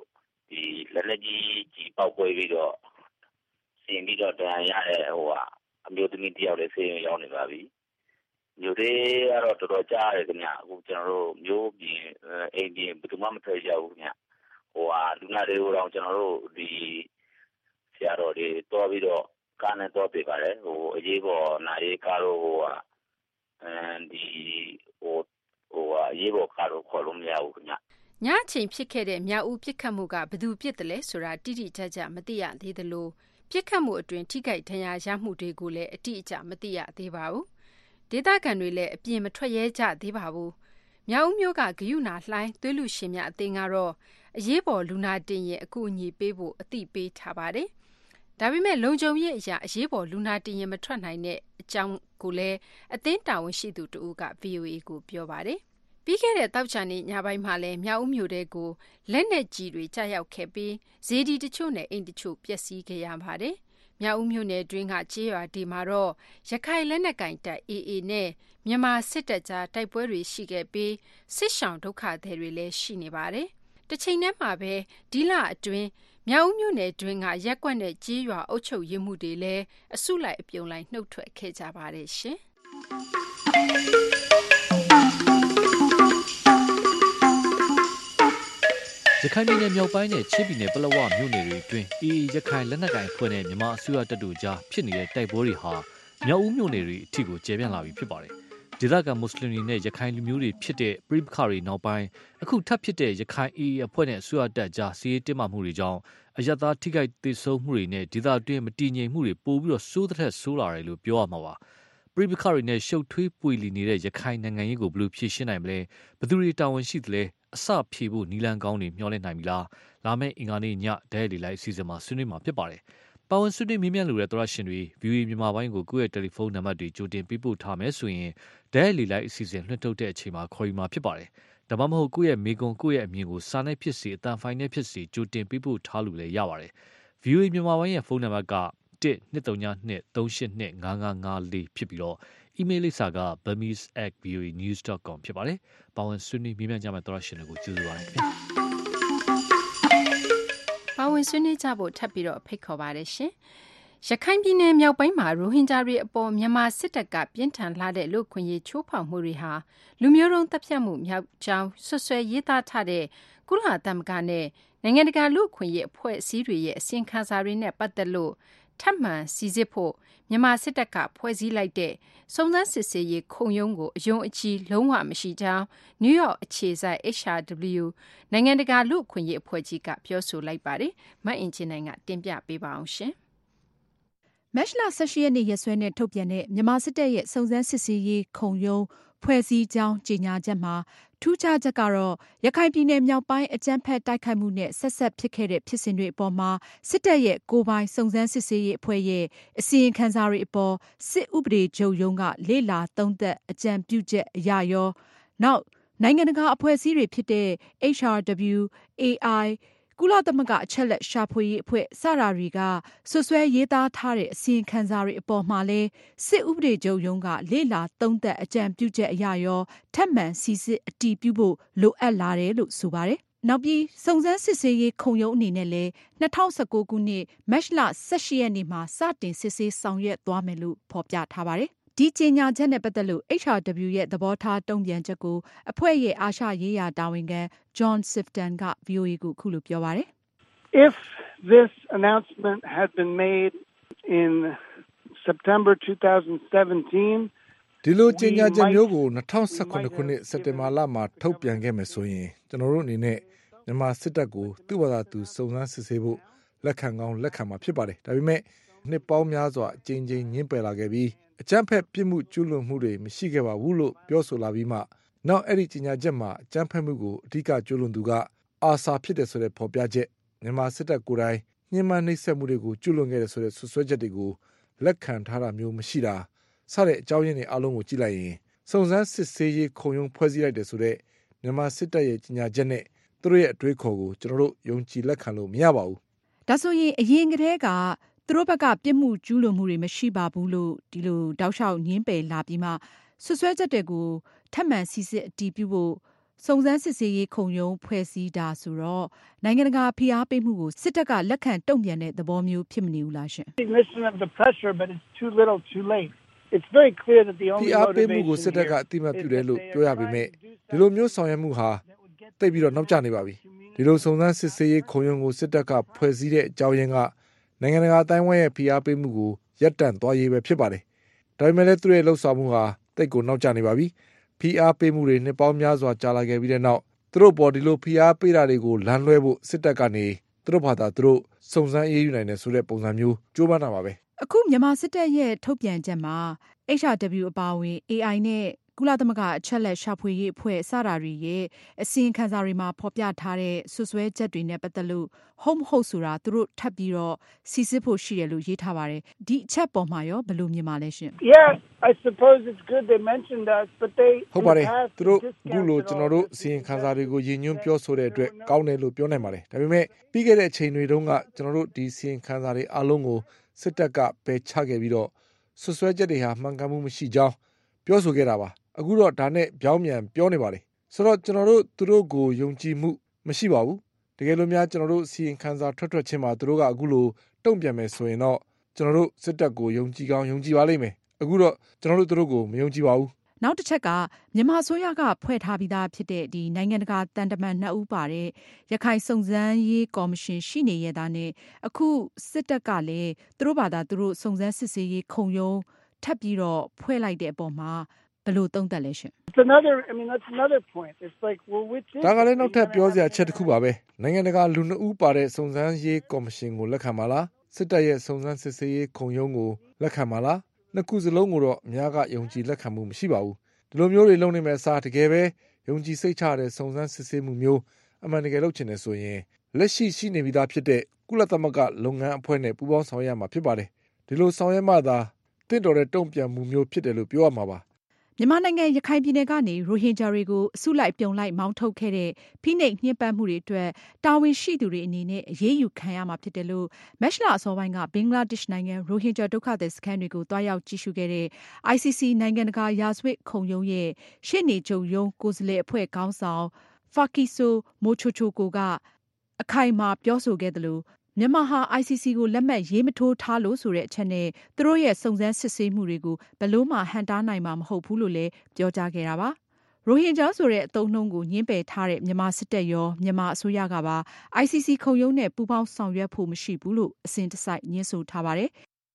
ဒီလက်လက်ကြီးပေါက်ပွဲပြီးတော့ဆင်ပြီးတော့တရားရတဲ့အမျိုးသမီးတယောက်လည်းဆေးရုံရောက်နေပါပြီမျိုးတွေကတော့တော်တော်ကြားရတယ်ခင်ဗျအခုကျွန်တော်တို့မျိုးပြင်အိမ်ပြင်ဘယ်သူမှမထွက်ရဘူးခင်ဗျလူနာတွေကိုတော့ကျွန်တော်တို့ဒီဆရာတော်တွေတွားပြီးတော့ကားနဲ့တွားပေးပါတယ်အရေးပေါ်နာရေးကားတို့ဒီအရေးပေါ်ကားတို့ခေါ်လို့မရဘူးခင်ဗျညအချိန်ဖြစ်ခဲ့တဲ့မြောက်ဦးပစ်ခတ်မှုကဘယ်သူပစ်တယ်လဲဆိုတာတိတိကျကျမသိရသေးသလိုပစ်ခတ်မှုအတွင်းထိခိုက်ဒဏ်ရာရမှုတွေကိုလည်းအတိအကျမသိရသေးပါဘူးဒေသခံတွေလည်းအပြင်မထွက်ရဲကြသေးပါဘူးမြောက်ဦးမြို့ကဂယုဏလှိုင်းသွေးလူရှင်များအသင်းကတော့အရေးပေါ်လူနာတင်ရင်အကူအညီပေးဖို့အသိပေးထားပါတယ်ဒါပေမဲ့လုံခြုံရေးအရာအရေးပေါ်လူနာတင်ရင်မထွက်နိုင်တဲ့အကြောင်းကိုလည်းအသင်းတာဝန်ရှိသူတဦးက VOA ကိုပြောပါတယ်ပြီးခဲ့တဲ့တောက်ချန်နေ့ညပိုင်းမှာလည်းမြောက်ဦးမြို့တဲကိုလက်နက်ကြီးတွေကြားရောက်ခဲ့ပြီးဇေဒီတချို့နဲ့အိမ်တချို့ပျက်စီးခဲ့ရပါတယ်မြောက်ဦးမြို့နယ်တွင်းကကျေးရွာဒီမှာတော့ရခိုင်လက်နက်ကင်တပ် AA နဲ့မြန်မာစစ်တပ်ကြားတိုက်ပွဲတွေရှိခဲ့ပြီးစစ်ရှောင်ဒုက္ခသည်တွေလည်းရှိနေပါတယ်တစ်ချိန်တည်းမှာပဲဒီလအတွင်းမြောက်ဦးမြို့နယ်တွင်းကရက်ကွက်နဲ့ကျေးရွာအုပ်ချုပ်ရေးမှုတွေလည်းအစုလိုက်အပြုံလိုက်နှုတ်ထွက်ခဲ့ကြပါတယ်ရှင်ရခိုင်ပြည်နယ်မြောက်ပိုင်းနဲ့ချင်းပြည်နယ်ပလက်ဝမြို့နယ်တွေအတွင်းရခိုင်လက်နက်ကိုင်အဖွဲ့နဲ့မြန်မာအစိုးရတပ်တို့ကြားဖြစ်နေတဲ့တိုက်ပွဲတွေဟာမြောက်ဦးမြို့နယ်တွေအထိကိုကျယ်ပြန့်လာပြီဖြစ်ပါတယ်ဒေသခံမွတ်စလင်တွေနဲ့ရခိုင်လူမျိုးတွေဖြစ်တဲ့ပရိပခါတွေနောက်ပိုင်းအခုထပ်ဖြစ်တဲ့ရခိုင်အဖွဲ့နဲ့အစိုးရတပ်ကြားစီးရေးတင်းမာမှုတွေကြောင့်အယက်သားထိခိုက်သေဆုံးမှုတွေနဲ့ဒေသအတွင်းမတည်ငြိမ်မှုတွေပိုပြီးတော့ဆိုးတဲ့ဆိုးလာတယ်လို့ပြောရမှာပါပရိပခါတွေနဲ့ရှုပ်ထွေးပွေလီနေတဲ့ရခိုင်နိုင်ငံရေးကိုဘယ်လိုဖြေရှင်းနိုင်မလဲဘယ်သူတွေတာဝန်ရှိသလဲအစဖြေဖို့နီလန်ကောင်းတွေမျှော်လင့်နိုင်ပြီလားလာမယ့်အင်္ဂါနေ့ညဒဲလီလိုက်အစီအစဉ်မှာဆွေးနွေးမှာဖြစ်ပါတယ်ပါဝင်ဆွေးနွေးမြင်းမြတ်လိုတဲ့သောရရှင်တွေ VOA မြန်မာပိုင်းကိုကိုယ့်ရဲ့တယ်လီဖုန်းနံပါတ်တွေကြိုတင်ပေးပို့ထားမယ်ဆိုရင်ဒဲလီလိုက်အစီအစဉ်လွှင့်ထုတ်တဲ့အချိန်မှာခေါ်ယူမှာဖြစ်ပါတယ်ဒါမှမဟုတ်ကိုယ့်ရဲ့မိကွန်ကိုယ့်ရဲ့အမြင်ကိုစာနဲ့ဖြစ်စေအတန်ဖိုင်နဲ့ဖြစ်စေကြိုတင်ပေးပို့ထားလို့လည်းရပါတယ် VOA မြန်မာပိုင်းရဲ့ဖုန်းနံပါတ်က12325825554ဖြစ်ပြီးတော့အီးမေးလ်လိပ်စာက burmese@voanews.com ဖြစ်ပါတယ်။ပါဝင်ဆွေးနွေးမြင်းမြတ်ကြမယ့်သောရရှင်တွေကိုကျေးဇူးပါတယ်ခင်ဗျာ။ပါဝင်ဆွေးနွေးကြဖို့ထပ်ပြီးတော့ဖိတ်ခေါ်ပါတယ်ရှင်။ရခိုင်ပြည်နယ်မြောက်ပိုင်းမှာရိုဟင်ဂျာတွေအပေါ်မြန်မာစစ်တပ်ကပြင်းထန်လာတဲ့လူ့ခွင့်ရေးချိုးဖောက်မှုတွေဟာလူမျိုးတုံးတပ်ဖြတ်မှုမြောက်ကြောင်းဆွဆွဲရေးသားထားတဲ့ကုလသမဂ္ဂနဲ့နိုင်ငံတကာလူ့ခွင့်ရေးအဖွဲ့အစည်းတွေရဲ့အစီရင်ခံစာတွေနဲ့ပတ်သက်လို့ထပ်မံစီစစ်ဖို့မြန်မာစစ်တပ်ကဖွဲ့စည်းလိုက်တဲ့စုံစမ်းစစ်ဆေးရေးခုံရုံးကိုအယုံအကြည်လုံးဝမရှိကြောင်းနယူးယောက်အခြေစိုက် HRW နိုင်ငံတကာလူ့အခွင့်အရေးအဖွဲ့ကြီးကပြောဆိုလိုက်ပါတယ်။မအင်ဂျင်နိုင်ကတင်ပြပေးပါအောင်ရှင်။မတ်လ 18 ရက်နေ့ရက်စွဲနဲ့ထုတ်ပြန်တဲ့မြန်မာစစ်တပ်ရဲ့စုံစမ်းစစ်ဆေးရေးခုံရုံးဖွဲ့စည်းကြောင်းကြေညာချက်မှာထူးခြားချက်ကတော့ရခိုင်ပြည်နယ်မြောက်ပိုင်းအကြမ်းဖက်တိုက်ခိုက်မှုနဲ့ဆက်ဆက်ဖြစ်ခဲ့တဲ့ဖြစ်စဉ်တွေအပေါ်မှာစစ်တပ်ရဲ့ကိုယ်ပိုင်စုံစမ်းစစ်ဆေးရေးအဖွဲ့ရဲ့အစီရင်ခံစာတွေအပေါ်စစ်ဥပဒေချုပ်ရုံးကလေ့လာသုံးသပ်အကြံပြုချက်အရရောနောက်နိုင်ငံတကာအဖွဲ့အစည်းတွေဖြစ်တဲ့ HRW, AI, ကုလသမဂ္ဂအချက်လက်ရှာဖွေရေးအဖွဲ့စတာတွေကဆွဆွဲရေးသားထားတဲ့အစီရင်ခံစာတွေအပေါ်မှာလည်းစစ်ဥပဒေချုပ်ရုံးကလေ့လာသုံးသပ်အကြံပြုချက်အရရောထပ်မံစီစစ်အတည်ပြုဖို့လိုအပ်လာတယ်လို့ဆိုပါတယ်။နောက်ပြီးစုံစမ်းစစ်ဆေးရေးခုံရုံးအနေနဲ့လည်း2019ခုနှစ်မတ်လ18ရက်နေ့မှာစတင်စစ်ဆေးဆောင်ရွက်သွားမယ်လို့ဖော်ပြထားပါတယ်။ဒီကြေညာချက်နဲ့ပတ်သက်လို့ HRW ရဲ့သဘောထားတုံ့ပြန်ချက်ကိုအဖွဲ့ရဲ့အာရှရေးရာတာဝန်ခံ John Sifton က VOA ကိုခုလိုပြောပါတယ်။ If this announcement had been made in September 2017 ဒီလိုကြေညာချက်မျိုးကို2019ခုနှစ်စက်တင်ဘာလမှာထုတ်ပြန်ခဲ့မယ်ဆိုရင်ကျွန်တော်တို့အနေနဲ့မြန်မာစစ်တပ်ကိုသူ့ဘာသာသူစုံစမ်းစစ်ဆေးဖို့လက်ခံကောင်းလက်ခံမှာဖြစ်ပါတယ်။ဒါပေမဲ့နှစ်ပေါင်းများစွာအကြိမ်ကြိမ်ညှင်းပယ်လာခဲ့ပြီးအကြမ်းဖက်ပြစ်မှုကျူးလွန်မှုတွေမရှိခဲ့ပါဘူးလို့ပြောဆိုလာပြီးမှနောက်အဲ့ဒီကြေညာချက်မှာအကြမ်းဖက်မှုကိုအဓိကကျူးလွန်သူကအာဆာဖြစ်တယ်ဆိုတဲ့ဖော်ပြချက်မြန်မာစစ်တပ်ကိုယ်တိုင်ညှဉ်းပန်းနှိပ်စက်မှုတွေကိုကျူးလွန်ခဲ့တယ်ဆိုတဲ့ဆွဆွဲချက်တွေကိုလက်ခံထားတာမျိုးမရှိတာစတဲ့အကြောင်းရင်းတွေအလုံးကိုကြည့်လိုက်ရင်စုံစမ်းစစ်ဆေးရေးခုံရုံးဖွဲ့စည်းလိုက်တယ်ဆိုတဲ့မြန်မာစစ်တပ်ရဲ့ကြေညာချက်နဲ့သူတို့ရဲ့အတွေးခေါ်ကိုကျွန်တော်တို့ယုံကြည်လက်ခံလို့မရပါဘူး။ဒါဆိုရင်အရင်ကတည်းကသူတို့ဘက်ကပြစ်မှုကျူးလွန်မှုတွေမရှိပါဘူးလို့ဒီလိုတောက်လျှောက်ညှင်းပယ်လာပြီးမှဆွဆွဲချက်တွေကိုထပ်မံစီစစ်အတည်ပြုဖို့စုံစမ်းစစ်ဆေးရေးခုံရုံးဖွဲ့စည်းတာဆိုတော့နိုင်ငံတကာဖိအားပေးမှုကိုစစ်တပ်ကလက်ခံတုံ့ပြန်တဲ့သဘောမျိုးဖြစ်မနေဘူးလားရှင် Recognition of the pressure, but it's too little, too late. It's very clear that the ဖိ only အားပေးမှု motivation ကိုစစ်တပ်ကအ here တိမတ်ပြုတယ် is လို့ that ပြောရ they are ပေမဲ့ trying to do ဒီလိုမျိုးဆောင်ရွက်မှုဟာတိတ်ပြီးတော့နောက်ကျနေပါပြီဒီလိုစုံစမ်းစစ်ဆေးရေးခုံရုံးကိုစစ်တပ်ကဖွဲ့စည်းတဲ့အကြောင်းရင်းကနိုင်ငံတကာအတိုင်းအဝိုင်းရဲ့ဖိအားပေးမှုကိုရပ်တန့်သွားရေးပဲဖြစ်ပါတယ်ဒါပေမဲ့လည်းသူတို့ရဲ့လှုပ်ဆောင်မှုဟာတိတ်ကိုနောက်ကျနေပါပြီဖိအားပေးမှုတွေနှစ်ပေါင်းများစွာကြာလာခဲ့ပြီးတဲ့နောက်သူတို့ပေါ်ဒီလိုဖိအားပေးတာတွေကိုလမ်းလွှဲဖို့စစ်တပ်ကနေသူတို့ဘာသာသူတို့စုံစမ်းအေးယူနိုင်တယ်ဆိုတဲ့ပုံစံမျိုးကြိုးပမ်းတာပါပဲအခုမြန်မာစစ်တပ်ရဲ့ထုတ်ပြန်ချက်မှာ HRW အပါအဝင် AI နဲ့ကုလသမဂ္ဂအချက်လက်ရှာဖွေရေးအဖွဲ့စတာတွေရဲ့အစီရင်ခံစာတွေမှာဖော်ပြထားတဲ့ဆွဆွဲချက်တွေနဲ့ပတ်သက်လို့ဟုတ်မဟုတ်ဆိုတာသူတို့ထပ်ပြီးတော့စီစစ်ဖို့ရှိတယ်လို့ရေးထားပါတယ်ဒီအချက်ပေါ်မှာရောဘယ်လိုမြင်ပါလဲရှင် Yeah, I suppose it's good they mentioned us, but they ဟုတ်ပါတယ်သူတို့အခုလိုကျွန်တော်တို့အစီရင်ခံစာတွေကိုရည်ညွှန်းပြောဆိုတဲ့အတွက်ကောင်းတယ်လို့ပြောနိုင်ပါတယ်ဒါပေမဲ့ပြီးခဲ့တဲ့အချိန်တွေတုန်းကကျွန်တော်တို့ဒီအစီရင်ခံစာတွေအလုံးကိုစစ်တပ်ကပယ်ချခဲ့ပြီးတော့ဆွဆွဲချက်တွေဟာမှန်ကန်မှုမရှိကြောင်းပြောဆိုခဲ့တာပါအခုတော့ဒါနဲ့ပြောင်းပြန်ပြောနေပါတယ်ဆိုတော့ကျွန်တော်တို့သူတို့ကိုယုံကြည်မှုမရှိပါဘူးတကယ်လို့များကျွန်တော်တို့အစီရင်ခံစာထွက်ချင်းမှာသူတို့ကအခုလိုတုံ့ပြန်မယ်ဆိုရင်တော့ကျွန်တော်တို့စစ်တပ်ကိုယုံကြည်ကောင်းယုံကြည်ပါလိမ့်မယ်အခုတော့ကျွန်တော်တို့သူတို့ကိုမယုံကြည်ပါဘူးနောက်တစ်ချက်ကမြန်မာအစိုးရကဖွဲ့ထားပြီးသားဖြစ်တဲ့ဒီနိုင်ငံတကာတန်တမန်2ဦးပါတဲ့ရခိုင်စုံစမ်းရေးကော်မရှင်ရှိနေရတာနဲ့အခုစစ်တပ်ကလည်းသူတို့ဘာသာသူတို့စုံစမ်းစစ်ဆေးရေးခုံရုံးထပ်ပြီးတော့ဖွဲ့လိုက်တဲ့အပေါ်မှာဘယ်လိုသုံးသပ်လဲရှင် It's another, I mean, that's another point. It's like, well, which is ဒါကလည်းနောက်ထပ်ပြောစရာအချက်တစ်ခုပါပဲနိုင်ငံတကာလူ2ဦးပါတဲ့စုံစမ်းရေးကော်မရှင်ကိုလက်ခံပါလားစစ်တပ်ရဲ့စုံစမ်းစစ်ဆေးရေးခုံရုံးကိုလက်ခံပါလားနှစ်ခုစလုံးကိုတော့အများကယုံကြည်လက်ခံမှုမရှိပါဘူးဒီလိုမျိုးတွေလုပ်နေမဲ့အစားတကယ်ပဲယုံကြည်စိတ်ချတဲ့စုံစမ်းစစ်ဆေးမှုမျိုးအမှန်တကယ်လုပ်ချင်တယ်ဆိုရင်လက်ရှိနေပြီးသားဖြစ်တဲ့ကုလသမဂ္ဂလုပ်ငန်းအဖွဲ့နဲ့ပူးပေါင်းဆောင်ရွက်ရမှာဖြစ်ပါတယ်ဒီလိုဆောင်ရွက်မှသာတင့်တော်တဲ့တုံ့ပြန်မှုမျိုးဖြစ်တယ်လို့ပြောရမှာပါမြန်မာနိုင်ငံရခိုင်ပြည်နယ်ကနေရိုဟင်ဂျာတွေကိုအစုလိုက်ပြုံလိုက်မောင်းထုတ်ခဲ့တဲ့ဖိနှိပ်ညှဉ်းပန်းမှုတွေအတွက်တာဝန်ရှိသူတွေအနေနဲ့အရေးယူခံရမှာဖြစ်တယ်လို့မက်ရှ်လအစောပိုင်းကဘင်္ဂလားဒေ့ရှ်နိုင်ငံရိုဟင်ဂျာဒုက္ခသည်စခန်းတွေကိုတွားရောက်ကြည့်ရှုခဲ့တဲ့ ICC နိုင်ငံတကာရာဇဝတ်ခုံရုံးရဲ့ရှေ့နေချုပ်ရုံးကိုယ်စားလှယ်အဖွဲ့ခေါင်းဆောင်Fakiso Mochochoko ကအခိုင်အမာပြောဆိုခဲ့တယ်လို့မြန်မာဟာ ICC ကိုလက်မှတ်ရေးမထိုးထားလို့ဆိုတဲ့အချက်နဲ့သူတို့ရဲ့စုံစမ်းစစ်ဆေးမှုတွေကိုဘယ်လို့မှဟန့်တားနိုင်မှာမဟုတ်ဘူးလို့လည်းပြောကြားခဲ့တာပါ။ရိုဟင်ဂျာဆိုတဲ့အသုံးအနှုန်းကိုညှင်းပယ်ထားတဲ့မြန်မာစစ်တပ်ရောမြန်မာအစိုးရကပါ ICC ခုံရုံးနဲ့ပူးပေါင်းဆောင်ရွက်ဖို့မရှိဘူးလို့အစဉ်တစိုက်ညှင်းဆိုထားပါတယ်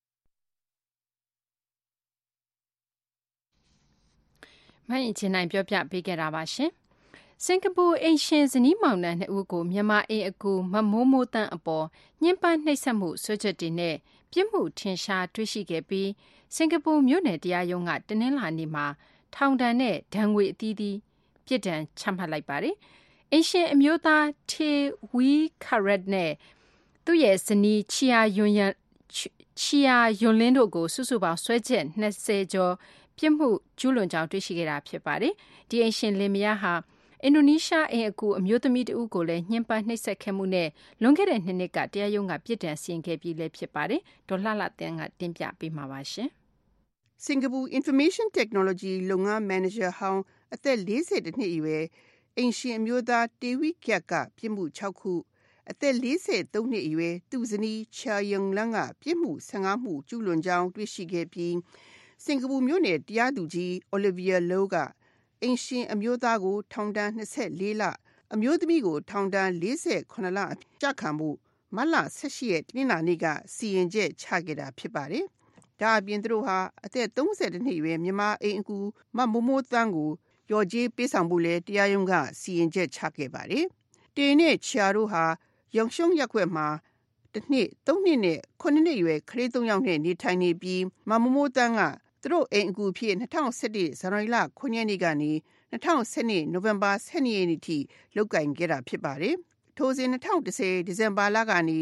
။မအင်ချင်နိုင်ပြောပြပေးခဲ့တာပါရှင်။စင်ကာပူအိမ်ရှင်ဇနီးမောင်နှံ2ဦးကိုမြန်မာအိမ်အကူမမိုးမိုးတန်းအပေါ်ညှဉ်းပန်းနှိပ်စက်မှုဆွဲချက်တွေနဲ့ပြစ်မှုထင်ရှားတွေ့ရှိခဲ့ပြီးစင်ကာပူမြို့နယ်တရားရုံးကတနင်္လာနေ့မှာထောင်ဒဏ်နဲ့ဒဏ်ငွေအသီးသီးပြစ်ဒဏ်ချမှတ်လိုက်ပါတယ်။အိမ်ရှင်အမျိုးသားထေဝီခရက်နဲ့သူ့ရဲ့ဇနီးချီယာယွန်လင်းတို့ကိုစုစုပေါင်းဆွဲချက်20ကျော်ပြစ်မှုကျူးလွန်ကြောင်းတွေ့ရှိခဲ့တာဖြစ်ပါတယ်။ဒီအိမ်ရှင်လင်မယားဟာအင်ဒိုနီးရှားအိမ်အကူအမျိုးသမီးတဦးကိုလည်းညှဉ်းပန်းနှိပ်စက်ခဲ့မှုနဲ့လွန်ခဲ့တဲ့2နှစ်ကတရားရုံးကပြစ်ဒဏ်စီရင်ခဲ့ပြီးလည်းဖြစ်ပါတယ်။ဒေါ်လှလှသန်းကတင်ပြပေးမှာပါရှင်။ Singapore Information Technology လုပ်ငန်းမန်နေဂျာဟောင်းအသက်40နှစ်အရွယ်အိမ်ရှင်အမျိုးသားတေဝီကက်ကပြစ်မှု6ခုအသက်43နှစ်အရွယ်သူ့ဇနီးချာယုံလန်းကပြစ်မှု15မှုကျူးလွန်ကြောင်းတွေ့ရှိခဲ့ပြီးစင်ကာပူမြို့နယ်တရားသူကြီး Olivia Low ကအိမ်ရှင်အမျိုးသားကိုထောင်ဒဏ်24လအမျိုးသမီးကိုထောင်ဒဏ်48လကျခံမှုမတ်လ18ရက်တနင်္လာနေ့ကစီရင်ချက်ချခဲ့တာဖြစ်ပါတယ်။ဒါအပြင်သူတို့ဟာအသက်32နှစ်အရွယ်မြန်မာအိမ်အကူမမိုးမိုးတန်းကိုရော်ကြေးပေးဆောင်ဖို့လဲတရားရုံးကစီရင်ချက်ချခဲ့ပါတယ်။တေနဲ့ချာတို့ဟာရုံရှုံရက်ွက်မှာတစ်နှစ်3နှစ်နဲ့9နှစ်အရွယ်ကလေး3ယောက်နဲ့နေထိုင်နေပြီးမမိုးမိုးတန်းကသူတို့အိမ်အကူဖြစ်2017ဇန်နဝါရီလ9ရက်နေ့ကနေ2012နိုဝင်ဘာ12ရက်နေ့ထိလုပ်ကင်ခဲ့တာဖြစ်ပါတယ်။ထိုစဉ်2010ဒီဇင်ဘာလကနေ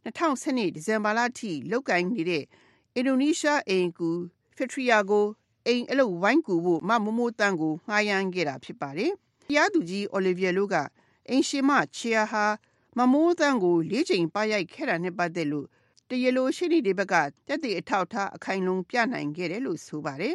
2012ဒီဇင်ဘာလထိလုပ်ကင်နေတဲ့အင်ဒိုနီးရှားအိမ်အကူဖက်ထရီယာကိုအိမ်အလုပ်ဝိုင်းကူဖို့မမိုးမိုးတန်းကိုငှားရမ်းခဲ့တာဖြစ်ပါတယ်။တရားသူကြီး Olivia Low ကအိမ်ရှင်မချီယာဟာမမိုးတန်းကို4ချိန်ပါရိုက်ခဲ့တာနဲ့ပတ်သက်လို့တရားလိုရှိနေတဲ့ဘက်ကတက်တဲ့အထောက်ထားအခိုင်အလုံပြနိုင်ခဲ့တယ်လို့ဆိုပါတယ်။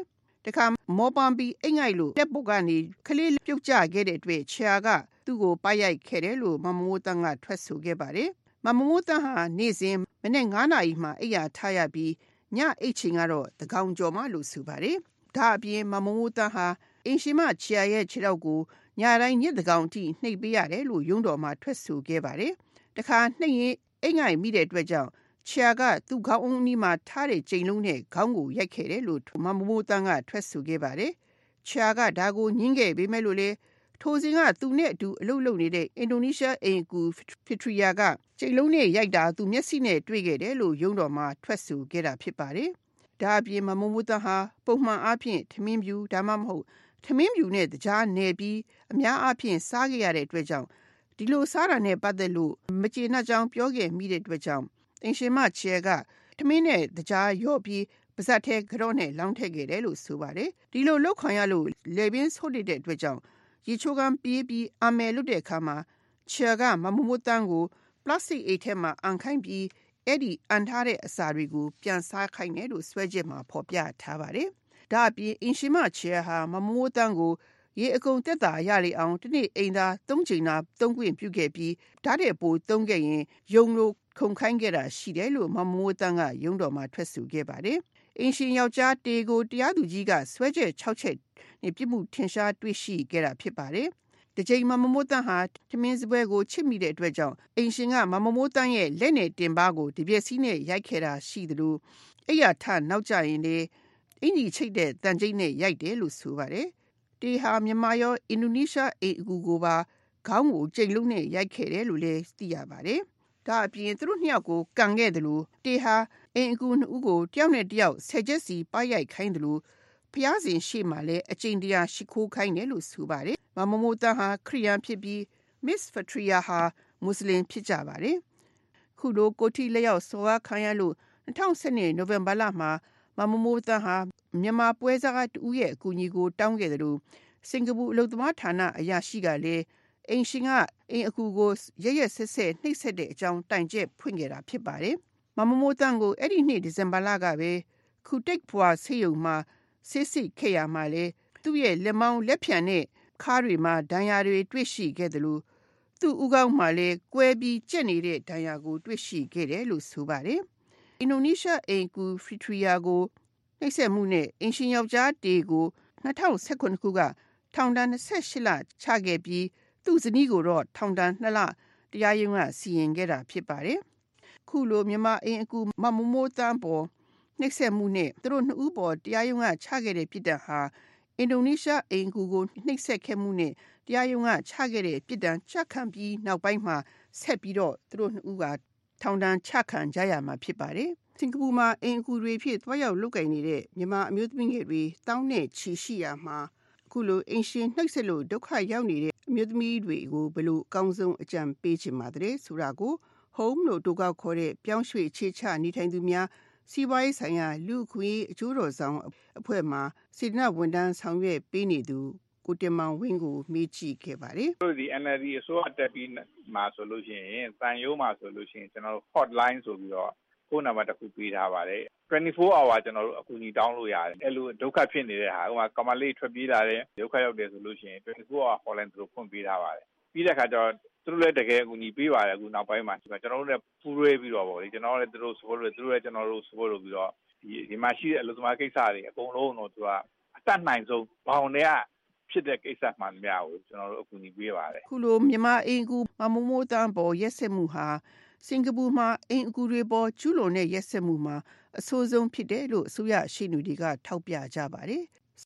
တခါမောပန်းပြီးအိမ်ငိုက်လို့တက်ပုတ်ကနေကလေးပြုတ်ကျခဲ့တဲ့အတွက်ချာကသူ့ကိုပိုက်ရိုက်ခဲ့တယ်လို့မမိုးတန်းကထွက်ဆိုခဲ့ပါတယ်မမိုးတန်းဟာနေ့စဉ်မနေ့9နာရီမှအိယာထားရပြီးညအိတ်ချိန်ကတော့တကောင်ကျော်မှလို့ဆိုပါတယ်ဒါအပြင်မမိုးတန်းဟာအင်ရှင်မချာရဲ့ခြေထောက်ကိုညတိုင်းညစ်တကောင်အထိနှိပ်ပေးရတယ်လို့ရုံးတော်မှာထွက်ဆိုခဲ့ပါတယ်တခါနှိပ်ရင်အိမ်ငိုက်မိတဲ့အတွက်ကြောင့်ချာကသူ့ခေါင်းအုံးနီးမှာထားတဲ့ချိန်လုံးနဲ့ခေါင်းကိုရိုက်ခဲ့တယ်လို့မမိုးတန်းကထွက်ဆိုခဲ့ပါတယ်ချာကဒါကိုညှင်းခဲ့ပေမဲ့လို့လေထိုစဉ်ကသူနဲ့အတူအလုပ်လုပ်နေတဲ့အင်ဒိုနီးရှားအိမ်ကူဖီထရီယာကချိန်လုံးနဲ့ရိုက်တာသူမျက်စိနဲ့တွေ့ခဲ့တယ်လို့ရုံးတော်မှာထွက်ဆိုခဲ့တာဖြစ်ပါတယ်ဒါအပြင်မမိုးတန်းဟာပုံမှန်အားဖြင့်ထမင်းပြူဒါမှမဟုတ်ထမင်းပြူနဲ့တကြားနယ်ပြီးအများအားဖြင့်စားခဲ့ရတဲ့အတွက်ကြောင့်ဒီလိုစားတာနဲ့ပတ်သက်လို့မကျေနပ်ကြောင်းပြောခဲ့မိတဲ့အတွက်ကြောင့်အင်ရှင်မချဲကထမင်းနဲ့တကြားရော့ပြီးပါဇက်ထဲကြော့နဲ့လောင်းထည့်ခဲ့တယ်လို့ဆိုပါတယ်ဒီလိုလောက်ခံရလို့လေပင်ဆိုးတဲ့အတွက်ကြောင့်ရေချိုးကမ်းပြေးပြီးအမယ်လွတ်တဲ့အခါမှာချဲကမမိုးတန်းကိုပလတ်စတစ်အိတ်ထဲမှာအန်ခိုင်းပြီးအဲ့ဒီအန်ထားတဲ့အစာတွေကိုပြန်စားခိုင်းတယ်လို့ဆွဲချက်မှာဖော်ပြထားပါတယ်ဒါအပြင်အင်ရှင်မချဲဟာမမိုးတန်းကိုရေအကုန်တက်တာရလေအောင်ဒီနေ့အိမ်သား3ချိန်သာ3ခွင့်ပြုခဲ့ပြီးဓာတ်တဲ့ပို3ခဲ့ရင်ယုံလို့ခုန်ခိုင်းခဲ့တာရှိတယ်လို့မမိုးတန်းကရုံးတော်မှာထွက်ဆိုခဲ့ပါတယ်အင်ရှင်ယောက်ျားတေကိုတရားသူကြီးကဆွဲချက်6ချက်နဲ့ပြစ်မှုထင်ရှားတွေ့ရှိခဲ့တာဖြစ်ပါတယ်တကြိမ်မမိုးတန်းဟာထမင်းစပွဲကိုချစ်မိတဲ့အတွက်ကြောင့်အင်ရှင်ကမမိုးတန်းရဲ့လက်နဲ့တင်ပါကိုဒီပြက်စီးနဲ့ရိုက်ခဲ့တာရှိသလိုအဲ့ရထနောက်ကျရင်လေအင်ကြီးချိတ်တဲ့တန်ကျိတ်နဲ့ရိုက်တယ်လို့ဆိုပါတယ်တေဟာမြန်မာရောအင်ဒိုနီးရှားအိမ်အကူကိုပါခေါင်းကိုကြိမ်လုံးနဲ့ရိုက်ခဲ့တယ်လို့လည်းသိရပါတယ်ဒါအပြင်သူတို့နှစ်ယောက်ကိုကန်ခဲ့တယ်လို့တေဟာအိမ်အကူနှစ်ဦးကိုတယောက်နဲ့တယောက်ဆယ်ချက်စီပိုက်ရိုက်ခိုင်းတယ်လို့ဖျားစဉ်ရှိမှလည်းအကျင့်တရားရှိခိုးခိုင်းတယ်လို့ဆိုပါတယ်မမိုးတန်းဟာခရီးယန်ဖြစ်ပြီး Miss Fatria ဟာမွတ်စလင်ဖြစ်ကြပါတယ်ခုလိုကိုတီလျောက်စောခံရလို့2010နိုဝင်ဘာလမှာမမိုးတန်းဟာမြန်မာပွဲစားတူရဲ့အကူအညီကိုတောင်းခဲ့တယ်လို့စင်ကာပူအလုပ်သမားဌာနအရာရှိကလည်းအင်ရှင်ကအိမ်အကူကိုရရက်ဆက်ဆက်နှိပ်စက်တဲ့အကြောင်းတိုင်ချက်ဖွင့်ခဲ့တာဖြစ်ပါတယ်မမိုးတန်းကိုအဲ့ဒီနှစ်ဒီဇင်ဘာလကပဲခုတိတ်ဖွာဆေးရုံမှာဆေးစစ်ခဲ့ရမှာလေသူ့ရဲ့လက်မောင်းလက်ဖြံနဲ့ခါးတွေမှာဒဏ်ရာတွေတွေ့ရှိခဲ့တယ်လို့သူ့ဥကောင်းမှာလည်းကွဲပြီးကျက်နေတဲ့ဒဏ်ရာကိုတွေ့ရှိခဲ့တယ်လို့ဆိုပါတယ်အင်ဒိုနီးရှားအိမ်ကူဖီထရီယာကိုနှိပ်စက်မှုနဲ့အင်ရှင်ယောက်ျားတေကို2019ခုကထောင်ဒဏ်28လချခဲ့ပြီးသူ့ဇနီးကိုတော့ထောင်ဒဏ်2လတရားရုံးကစီရင်ခဲ့တာဖြစ်ပါတယ်ခုလိုမြန်မာအိမ်အကူမမိုးတန်းပေါ်နှိပ်စက်မှုနဲ့သူတို့နှစ်ဦးပေါ်တရားရုံးကချခဲ့တဲ့ပြစ်ဒဏ်ဟာအင်ဒိုနီးရှားအိမ်ကူကိုနှိပ်စက်ခဲ့မှုနဲ့တရားရုံးကချခဲ့တဲ့ပြစ်ဒဏ်ချခံပြီးနောက်ပိုင်းမှာဆက်ပြီးတော့သူတို့နှစ်ဦးကထောင်ဒဏ်ချခံကြရမှာဖြစ်ပါတယ်စင်ကာပူမှာအိမ်ကူတွေဖြစ်သွားရောက်လုပ်ကိုင်နေတဲ့မြန်မာအမျိုးသမီးငယ်တွေတောင်းနဲ့ချီရှိရမှာအခုလိုအင်ရှင်နှိပ်စက်လို့ဒုက္ခရောက်နေတဲ့အမျိုးသမီးတွေကိုဘယ်လိုအကောင်းဆုံးအကြံပေးချင်ပါသလဲဆိုတာကို Home လို့တိုကောက်ခေါ်တဲ့ပြောင်းရွှေ့ခြေချနေထိုင်သူများစီးပွားရေးဆိုင်ရာလူ့အခွင့်အရေးအကျိုးတော်ဆောင်အဖွဲ့မှာစေတနာဝန်ထမ်းဆောင်ရွက်ပေးနေသူကိုတင်မောင်ဝင်းကိုမေးကြည့်ခဲ့ပါတယ်တို့ဒီ NLD အစိုးရတက်ပြီးမှာဆိုလို့ရှိရင်တန်ရိုးမှာဆိုလို့ရှိရင်ကျွန်တော်တို့ hotline ဆိုပြီးတော့ဖုန်းနံပါတ်တစ်ခုပေးထားပါတယ်24 hour ကျွန်တော်တို့အကူအညီတောင်းလို့ရတယ်အဲ့လိုဒုက္ခဖြစ်နေတဲ့ဟာဟိုမှာကမလေးထွက်ပြေးလာတဲ့ဒုက္ခရောက်တယ်ဆိုလို့ရှိရင်24 hour hotline သူတို့ဖွင့်ပေးထားပါတယ်ပြီးတဲ့အခါကျတော့သူတို့လည်းတကယ်အကူအညီပေးပါတယ်အခုနောက်ပိုင်းမှာကျွန်တော်တို့လည်းပူးရဲပြီးတော့ပေါ့လေကျွန်တော်လည်းသူတို့ support လုပ်သူတို့လည်းကျွန်တော်တို့ support လုပ်ပြီးတော့ဒီမှာရှိတဲ့အလုပ်သမားကိစ္စတွေအကုန်လုံးတော့သူကအတတ်နိုင်ဆုံးဘောင်တွေကဖြစ်တဲ့ကိစ္စမှန်များကိုကျွန်တော်တို့အကူအညီပေးပါတယ်ခုလိုမြန်မာအိမ်ကူမမိုးတန်းပေါ်ရက်စက်မှုဟာစင်ကာပူမှာအိမ်အကူတွေပေါ်ကျူးလွန်တဲ့ရက်စက်မှုမှာအဆိုးဆုံးဖြစ်တယ်လို့အစိုးရရှေ့နေတွေကထောက်ပြကြပါတယ်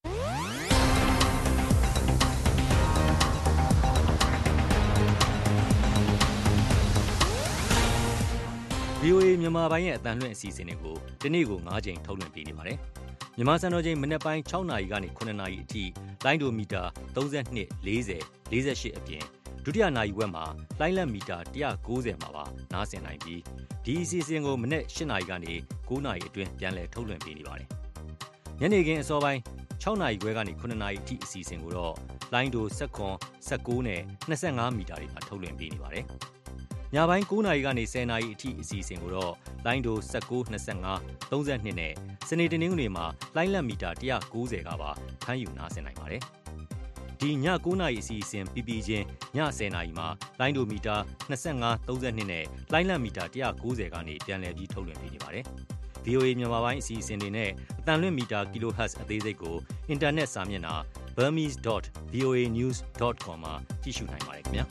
VOA မြန်မာပိုင်းရဲ့အတန်လွှင့်အစီအစဉ်တွေကိုဒီနေ့ကို9ချိန်ထုတ်လွှင့်ပေးနေပါတယ်။မြန်မာစံတော်ချိန်မနေ့ပိုင်း6နာရီကနေ9နာရီအထိလိုင်းဒိုမီတာ32 40 48အပြင်ဒုတိယနာရီဝက်မှာလိုင်းလက်မီတာ190မှာပါနားဆင်နိုင်ပြီးဒီအစီအစဉ်ကိုမနေ့8နာရီကနေ9နာရီအတွင်းပြန်လည်ထုတ်လွှင့်ပေးနေပါတယ်။ညနေခင်းအစောပိုင်း6နာရီခွဲကနေ9နာရီအထိအစီအစဉ်ကိုတော့လိုင်းဒို16 19နဲ့25မီတာတွေမှာထုတ်လွှင့်ပေးနေပါတယ်။ညပိုင်း9နာရီကနေ10နာရီအထိအစီအစဉ်ကိုတော့လိုင်းဒို19 25 32နဲ့စနေတနင်္ဂနွေမှာလိုင်းလက်မီတာ190ကပါဖမ်းယူနားဆင်နိုင်ပါတယ်ဒီည9နာရီအစီအစဉ်ပြီးပြီးချင်းည10နာရီမှာလိုင်းဒိုမီတာ25 32နဲ့လိုင်းလက်မီတာ190ကနေပြန်လည်ပြီးထုတ်လွှင့်ပေးနေပါတယ်VOA မြန်မာပိုင်းအစီအစဉ်တွေနဲ့အတန်လွင့်မီတာ kHz အသေးစိတ်ကိုအင်တာနက်စာမျက်နှာ burmese.voanews.com မှာကြည့်ရှုနိုင်ပါတယ်ခင်ဗျာ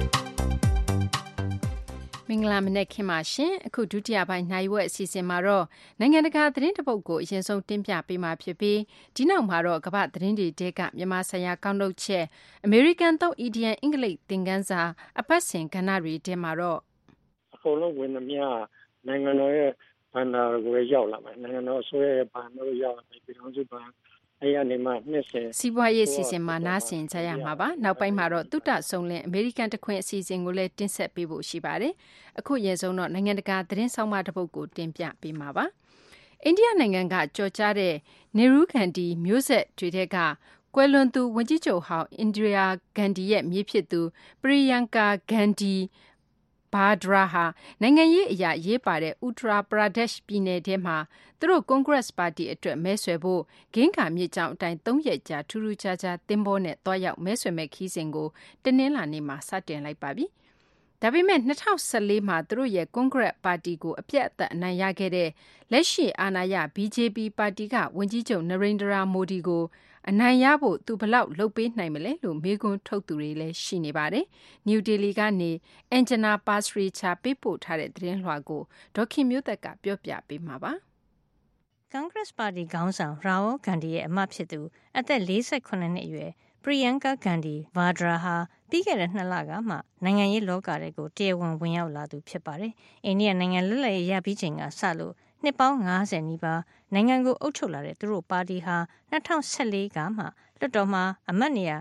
မင်္ဂလာမနက်ခင်းပါရှင်အခုဒုတိယပိုင်းနိုင်ဝက်အစီအစဉ်မှာတော့နိုင်ငံတကာသတင်းတပုတ်ကိုအရင်ဆုံးတင်ပြပေးမှာဖြစ်ပြီးဒီနောက်မှာတော့ကမ္ဘာသတင်းတွေတဲကမြန်မာဆိုင်ရာကောက်နှုတ်ချက် American သုံး Indian အင်္ဂလိပ်သင်ခန်းစာအပတ်စဉ်ကဏ္ဍတွေတဲမှာတော့အကုန်လုံးဝင်သမျှနိုင်ငံတော်ရဲ့ဘဏ္ဍာကိုရောက်လာမယ်နိုင်ငံတော်ဆိုရဲ့ဘဏ္ဍာကိုရောက်လာမယ်ပြည်ထောင်စုဘဏ်အဲ့ရနေမှနှစ်စဉ်စီးပွားရေးစီစဉ်မှာနားဆင်ကြရမှာပါနောက်ပိုင်းမှာတော့တုတ္တဆုံလင်အမေရိကန်တခွင်အစီအစဉ်ကိုလည်းတင်ဆက်ပေးဖို့ရှိပါတယ်အခုရေဆုံးတော့နိုင်ငံတကာသတင်းဆောင်မတစ်ပုဒ်ကိုတင်ပြပေးမှာပါအိန္ဒိယနိုင်ငံကကြော်ကြားတဲ့နေရူဂန်ဒီမျိုးဆက်တွေထဲကကွယ်လွန်သူဝန်ကြီးချုပ်ဟောင်းအိန္ဒိယဂန်ဒီရဲ့မြေးဖြစ်သူပရိယန်ကာဂန်ဒီဘာဒရာဟာနိုင်ငံရေးအရာရေးပါတဲ့ Uttar Pradesh ပြည်နယ်ထဲမှာသူတို့ Congress ပါတီအတွက်မဲဆွယ်ဖို့ဂင်းကာမြစ်ကြောင်းအတိုင်း3ရက်ကြာထူးထူးခြားခြားသင်္ဘောနဲ့တွားရောက်မဲဆွယ်မဲ့ခီးစဉ်ကိုတနင်္လာနေ့မှာစတင်လိုက်ပါပြီ။ဒါပေမဲ့2014မှာသူတို့ရဲ့ Congress ပါတီကိုအပြတ်အသတ်အနိုင်ရခဲ့တဲ့လက်ရှိအာဏာရ BJP ပါတီကဝန်ကြီးချုပ် Narendra Modi ကိုအနိုင်ရဖို့သူဘလောက်လုပ်ပေးနိုင်မလဲလို့မေးခွန်းထုတ်သူတွေလည်းရှိနေပါတယ်။ New Delhi ကနေ Anjana Pasricha ပေးပို့ထားတဲ့သတင်းလွှာကိုဒေါခင်မျိုးသက်ကပြောပြပေးမှာပါ။ Congress ပါတီခေါင်းဆောင် Rahul Gandhi ရဲ့အမဖြစ်သူအသက်48နှစ်အရွယ် Priyanka Gandhi Vadra ဟာပြီးခဲ့တဲ့2လကမှနိုင်ငံရေးလောကတွေကိုတရားဝင်ရောက်လာသူဖြစ်ပါတယ်။အိန္ဒိယနိုင်ငံလွတ်လပ်ရေးရပြီးချိန်ကစလို့နှစ်ပေါင်း50နီးပါးနိုင်ငံကိုအုပ်ချုပ်လာတဲ့သူတို့ပါတီဟာ2014ကမှလွှတ်တော်မှာအမတ်နေရာ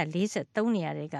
943နေရာတွေက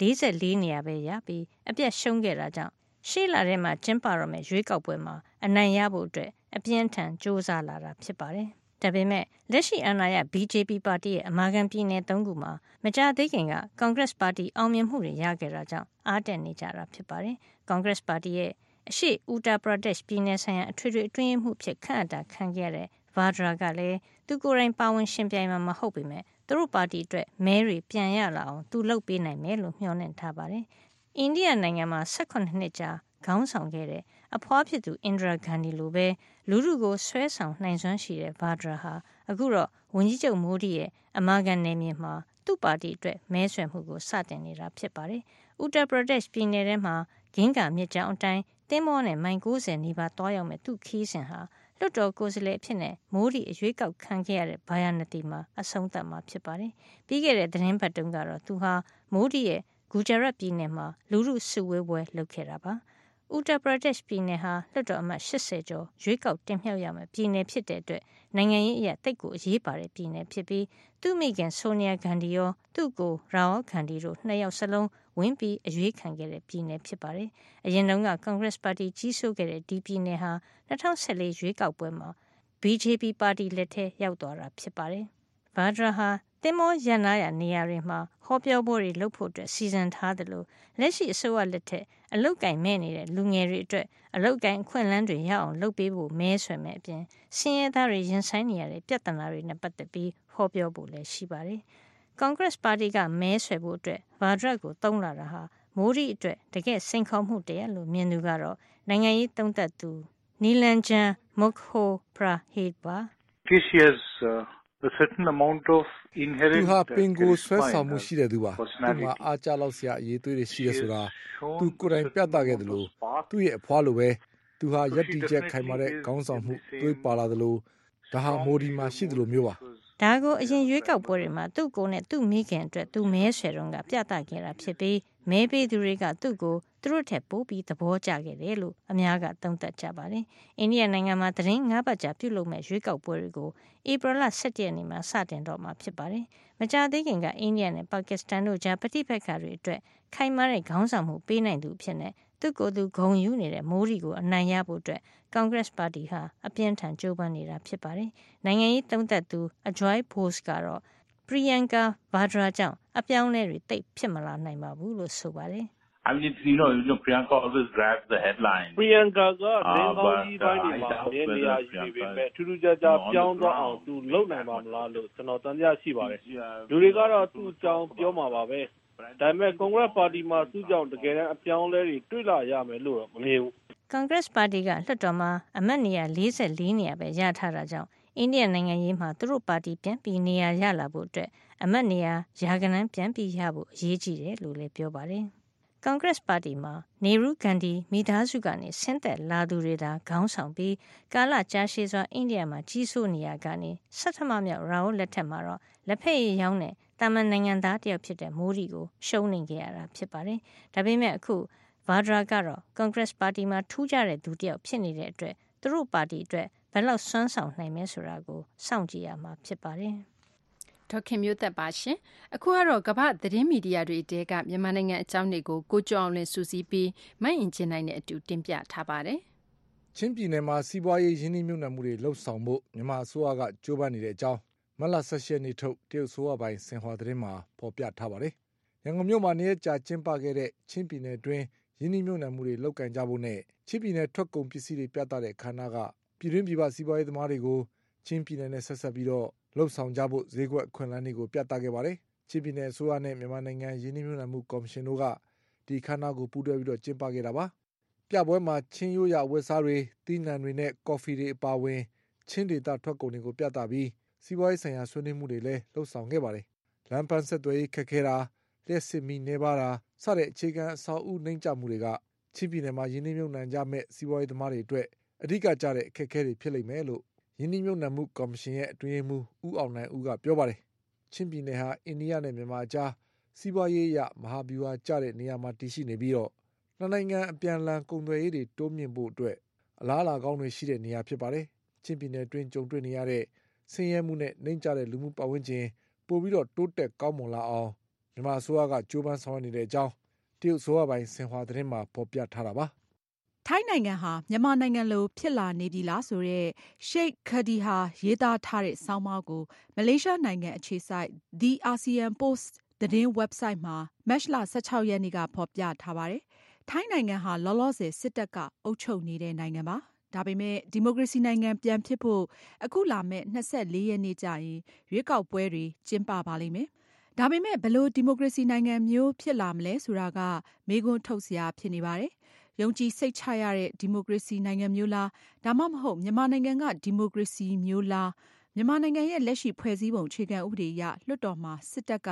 44နေရာပဲရပြီးအပြတ်ရှုံးခဲ့တာကြောင့်ရှေ့လထဲမှာကျင်းပတော့မယ့်ရွေးကောက်ပွဲမှာအနိုင်ရဖို့အတွက်အပြင်းထန်ကြိုးစားလာတာဖြစ်ပါတယ်။ဒါပေမဲ့လက်ရှိအာဏာရ BJP ပါတီရဲ့အမာခံပြည်နယ်3ခုမှာမကြာသေးခင်က Congress ပါတီအောင်မြင်မှုတွေရခဲ့တာကြောင့်အားတက်နေကြတာဖြစ်ပါတယ်။ Congress ပါတီရဲ့အရှိ Uttar Pradesh ပြည်နယ်ဆိုင်ရာအထွေထွေအတွင်းရေးမှူးဖြစ်ခန့်အပ်တာခံခဲ့ရတဲ့ Vadra ကလည်းသူကိုယ်တိုင်ပါဝင်ရှင်ပြိုင်မှာမဟုတ်ပေမဲ့သူတို့ပါတီအတွက်မဲတွေပြန်ရလာအောင်သူလုပ်ပေးနိုင်မယ်လို့မျှော်လင့်ထားပါတယ်။အိန္ဒိယနိုင်ငံမှာ18နှစ်ကြာခေါင်းဆောင်ခဲ့တဲ့အဖွားဖြစ်သူ Indira Gandhi လိုပဲလူထုကိုဆွဲဆောင်နိုင်စွမ်းရှိတဲ့ Vadra ဟာအခုတော့ဝန်ကြီးချုပ်မိုဒီရဲ့အမာခံနယ်မြေမှာသူ့ပါတီအတွက်မဲဆွယ်မှုကိုစတင်နေတာဖြစ်ပါတယ်။ Uttar Pradesh ပြည်နယ်ထဲမှာဂင်းကာမြစ်ကြောင်းအတိုင်းသင်္ဘောနဲ့မိုင်90နီးပါးတွားရောက်မဲ့သူ့ခီးစဉ်ဟာလွှတ်တော်ကိုယ်စားလှယ်အဖြစ်နဲ့မိုဒီအရွေးကောက်ခံခဲ့ရတဲ့ဘာယာနတီမှာအဆုံးသတ်မှာဖြစ်ပါတယ်။ပြီးခဲ့တဲ့သတင်းပတ်တုန်းကတော့သူဟာမိုဒီရဲ့ဂူဂျာရတ်ပြည်နယ်မှာလူထုစုဝေးပွဲလုပ်ခဲ့တာပါ။ Uttar Pradesh ပြည်နယ်ဟာလွှတ်တော်အမတ်80ကျော်ရွေးကောက်တင်မြှောက်ရမယ့်ပြည်နယ်ဖြစ်တဲ့အတွက်နိုင်ငံရေးအရာတိတ်ကိုအရေးပါတဲ့ပြည်နယ်ဖြစ်ပြီးသူ့မိခင်ဆိုနီယာဂန္ဒီရောသူ့ကိုရာဟောဂန္ဒီတို့2ယောက်စလုံးဝင်ပြီးအရွေးခံခဲ့တဲ့ပြည်နယ်ဖြစ်ပါတယ်။အရင်တုန်းက Congress ပါတီကြီးစိုးခဲ့တဲ့ဒီပြည်နယ်ဟာ2014ရွေးကောက်ပွဲမှာ BJP ပါတီလက်ထဲရောက်သွားတာဖြစ်ပါတယ်။ Vadra ဟာသင်္ဘောရပ်နားရနေရာတွေမှာဟောပြောပွဲတွေလုပ်ဖို့အတွက်စီစဉ်ထားတယ်လို့လက်ရှိအစိုးရလက်ထက်အလုတ်ကင်မဲ့နေတဲ့လူငယ်တွေအတွက်အလုတ်ကင်အခွင့်အလမ်းတွေရအောင်လုပ်ပေးဖို့မဲဆွယ်မဲ့အပြင်ဆင်းရဲသားတွေရင်ဆိုင်နေရတဲ့ပြဿနာတွေနဲ့ပတ်သက်ပြီးဟောပြောဖို့လည်းရှိပါတယ်။ Congress ပါတီကမဲဆွယ်ဖို့အတွက် Vadra ကိုတုံးလာတာဟာမိုဒီအတွက်တကယ်စိန်ခေါ်မှုတည်းလို့မြင်သူကတော့နိုင်ငံရေးသုံးသပ်သူ Nilanjan Mukhopadhyay ပါ This year's a certain amount of inherent သူဟာပင်ကိုဆွဲဆောင်မှုရှိတဲ့သူပါသူမှာအားကြလောက်စရာအရေးသွေးတွေရှိရဆိုတာသူကိုယ်တိုင်ပြသခဲ့တယ်လို့သူ့ရဲ့အဖွားလိုပဲသူဟာယက်တီချက်ခိုင်မာတဲ့ခေါင်းဆောင်မှုသွေးပါလာတယ်လို့ဒါဟာမိုဒီမှာရှိတယ်လို့မျိုးပါဒါကိုအရင်ရွေးကောက်ပွဲတွေမှာသူ့ကိုယ်နဲ့သူ့မိခင်အတွက်သူမဲဆွယ်တော့ကပြသခဲ့တာဖြစ်ပြီးမဲပေးသူတွေကသူ့ကိုသူတို့ထက်ပိုပြီးသဘောကျခဲ့တယ်လို့အများကသုံးသပ်ကြပါတယ်။အိန္ဒိယနိုင်ငံမှာသတင်း9ပတ်ကြာပြုလုပ်မဲ့ရွေးကောက်ပွဲတွေကိုဧပြီလ17ရက်နေ့မှာစတင်တော့မှာဖြစ်ပါတယ်။မကြာသေးခင်ကအိန္ဒိယနဲ့ပါကစ္စတန်တို့ကြားပဋိပက္ခတွေအတွက်ခိုင်မာတဲ့ခေါင်းဆောင်မှုပေးနိုင်သူဖြစ်တဲ့သူ့ကိုယ်သူဂုဏ်ယူနေတဲ့မိုဒီကိုအနိုင်ရဖို့အတွက် Congress ပါတီဟာအပြင်းထန်ကြိုးပမ်းနေတာဖြစ်ပါတယ်။နိုင်ငံရေးသုံးသပ်သူ Ajoy Bose ကတော့ Priyanka Vadra ကြောင့်အပြောင်းလဲတွေသိပ်ဖြစ်မလာနိုင်ပါဘူးလို့ဆိုပါတယ် I mean, it's, Priyanka always grabs the headline. Priyanka ကသတင်းကောင်းကြီးပိုင်းတွေမှာနေရာရှိနေပေမဲ့ထူးထူးခြားခြားပြောင်းသွားအောင်သူလုပ်နိုင်မှာမလားလို့ကျွန်တော်တန်ကြားရှိပါတယ်လူတွေကတော့သူ့အကြောင်းပြောမှာပါပဲဒါပေမဲ့ကွန်ဂရက်ပါတီမှာသူ့ကြောင့်တကယ်တမ်းအပြောင်းလဲတွေတွေ့လာရမယ်လို့တော့မမြင်ဘူးကွန်ဂရက်ပါတီကလွှတ်တော်မှာအမတ်နေရာ44နေရာပဲရထားတာကြောင့်အိန္ဒိယနိုင်ငံရေးမှာသူတို့ပါတီပြန်ပြီးနေရာရလာဖို့အတွက်အမတ်နေရာရာဂဏန်းပြန်ပြီးရဖို့အရေးကြီးတယ်လို့လည်းပြောပါတယ်ကွန်ဂရက်ပါတီမှာနေရူဂန္ဒီမိသားစုကနေဆင်းသက်လာသူတွေသာခေါင်းဆောင်ပြီးကာလကြာရှည်စွာအိန္ဒိယမှာကြီးစိုးနေရကနေဆဋ္ဌမမြောက်ရာဟုလက်ထက်မှာတော့လက်ဖက်ရည်ရောင်းတဲ့တာမန်နိုင်ငံသားတယောက်ဖြစ်တဲ့မိုဒီကိုရှုံးနေခဲ့ရတာဖြစ်ပါတယ်။ဒါပေမဲ့အခုဗာဒရာကတော့ကွန်ဂရက်ပါတီမှာထူးခြားတဲ့သူတယောက်ဖြစ်နေတဲ့အတွက်သူတို့ပါတီအတွက်ဘယ်လောက်စွမ်းဆောင်နိုင်မဲဆိုတာကိုစောင့်ကြည့်ရမှာဖြစ်ပါတယ်။ဒေါခင်မျိုးသက်ပါရှင်။အခုကတော့ကမ္ဘာသတင်းမီဒီယာတွေတဲကမြန်မာနိုင်ငံအကြောင်းတွေကိုကိုကျော်အောင်လင်းစူးစီးပြီးမိုင်းအင်ဂျင်နိုင်နဲ့အတူတင်ပြထားပါတယ်။ချင်းပြည်နယ်မှာစီးပွားရေးရင်းနှီးမြှုပ်နှံမှုတွေလှုပ်ဆောင်ဖို့မြန်မာအစိုးရကကြိုးပမ်းနေတဲ့အကြောင်းမလ16ရက်နေ့ထုတ်တရုတ်ဆိုးရပိုင်းစင်ဟွာသတင်းမှာဖော်ပြထားပါတယ်။ရန်ကုန်မြို့မှာနေရာကြာကျင်းပခဲ့တဲ့ချင်းပြည်နယ်တွင်းရင်းနှီးမြှုပ်နှံမှုတွေလုပ်ကင်ကြဖို့နဲ့ချင်းပြည်နယ်ထွက်ကုန်ပစ္စည်းတွေပြသတဲ့ခမ်းနားကပြည်တွင်းပြည်ပစီးပွားရေးသမားတွေကိုချင်းပြည်နယ်နဲ့ဆက်ဆက်ပြီးတော့လှုပ်ဆောင်ကြဖို့ဈေးကွက်ခွင့်လန်းတွေကိုပြသခဲ့ပါတယ်။ချင်းပြည်နယ်အစိုးရနဲ့မြန်မာနိုင်ငံရင်းနှီးမြှုပ်နှံမှုကော်မရှင်တို့ကဒီခမ်းနားကိုပူးတွဲပြီးတော့ကျင်းပခဲ့တာပါ။ပြပွဲမှာချင်းရိုးရဝက်စားတွေသီးနှံတွေနဲ့ကော်ဖီတွေအပါအဝင်ချင်းဒေသထွက်ကုန်တွေကိုပြသပြီးစီးပွားရေးဆိုင်ရာဆွေးနွေးမှုတွေလည်းလှုပ်ဆောင်ခဲ့ပါတယ်။လမ်းပန်းဆက်သွယ်ရေးခက်ခဲတာလျှက်စစ်မီနေပါတာစတဲ့အခြေခံအဆောက်အဦနှိမ့်ချမှုတွေကချင်းပြည်နယ်မှာရင်းနှီးမြှုပ်နှံကြမဲ့စီးပွားရေးသမားတွေအတွက်အဓိကကျတဲ့အခက်အခဲတွေဖြစ်လိမ့်မယ်လို့ရင်းနှီးမြှုပ်နှံမှုကော်မရှင်ရဲ့အတွင်းရေးမှူးဦးအောင်နိုင်ဦးကပြောပါတယ်။ချင်းပြည်နယ်ဟာအိန္ဒိယနဲ့မြန်မာအကြားစီးပွားရေးအရမဟာဗျူဟာကျတဲ့နေရာမှာတည်ရှိနေပြီးတော့နှစ်နိုင်ငံအပြန်အလှန်ကုန်သွယ်ရေးတွေတိုးမြင့်ဖို့အတွက်အလားအလာကောင်းတွေရှိတဲ့နေရာဖြစ်ပါတယ်။ချင်းပြည်နယ်တွင်းကြုံတွေ့နေရတဲ့ဆင်းရဲမှုနဲ့နှိမ့်ကျတဲ့လူမှုပတ်ဝန်းကျင်ပို့ပြီးတော့တိုးတက်ကောင်းမွန်လာအောင်မြန်မာအစိုးရကကြိုးပမ်းဆောင်ရွက်နေတဲ့အကြောင်းတရုတ်ဆိုရပိုင်းစင်ဟွာသတင်းမှာဖော်ပြထားတာပါ။ထိုင်းနိုင်ငံဟာမြန်မာနိုင်ငံလိုဖြစ်လာနေပြီလားဆိုတဲ့ရှိတ်ခဒီဟာရေးသားထားတဲ့ဆောင်းပါးကိုမလေးရှားနိုင်ငံအခြေစိုက် The ASEAN Post သတင်း website မှာမတ်လ16ရက်နေ့ကဖော်ပြထားပါတယ်။ထိုင်းနိုင်ငံဟာလောလောဆယ်စစ်တပ်ကအုပ်ချုပ်နေတဲ့နိုင်ငံပါ။ဒါပေမဲ့ဒီမိုကရေစီနိုင်ငံပြန်ဖြစ်ဖို့အခုလာမယ့်24ရက်နေ့ကျရင်ရွေးကောက်ပွဲတွေကျင်းပပါလိမ့်မယ်။ဒါပေမဲ့ဘယ်လိုဒီမိုကရေစီနိုင်ငံမျိုးဖြစ်လာမလဲဆိုတာကမေးခွန်းထုတ်စရာဖြစ်နေပါတယ်။ယုံကြည်စိတ်ချရတဲ့ဒီမိုကရေစီနိုင်ငံမျိုးလားဒါမှမဟုတ်မြန်မာနိုင်ငံကဒီမိုကရေစီမျိုးလားမြန်မာနိုင်ငံရဲ့လက်ရှိဖွဲ့စည်းပုံအခြေခံဥပဒေအရလွှတ်တော်မှာစစ်တပ်က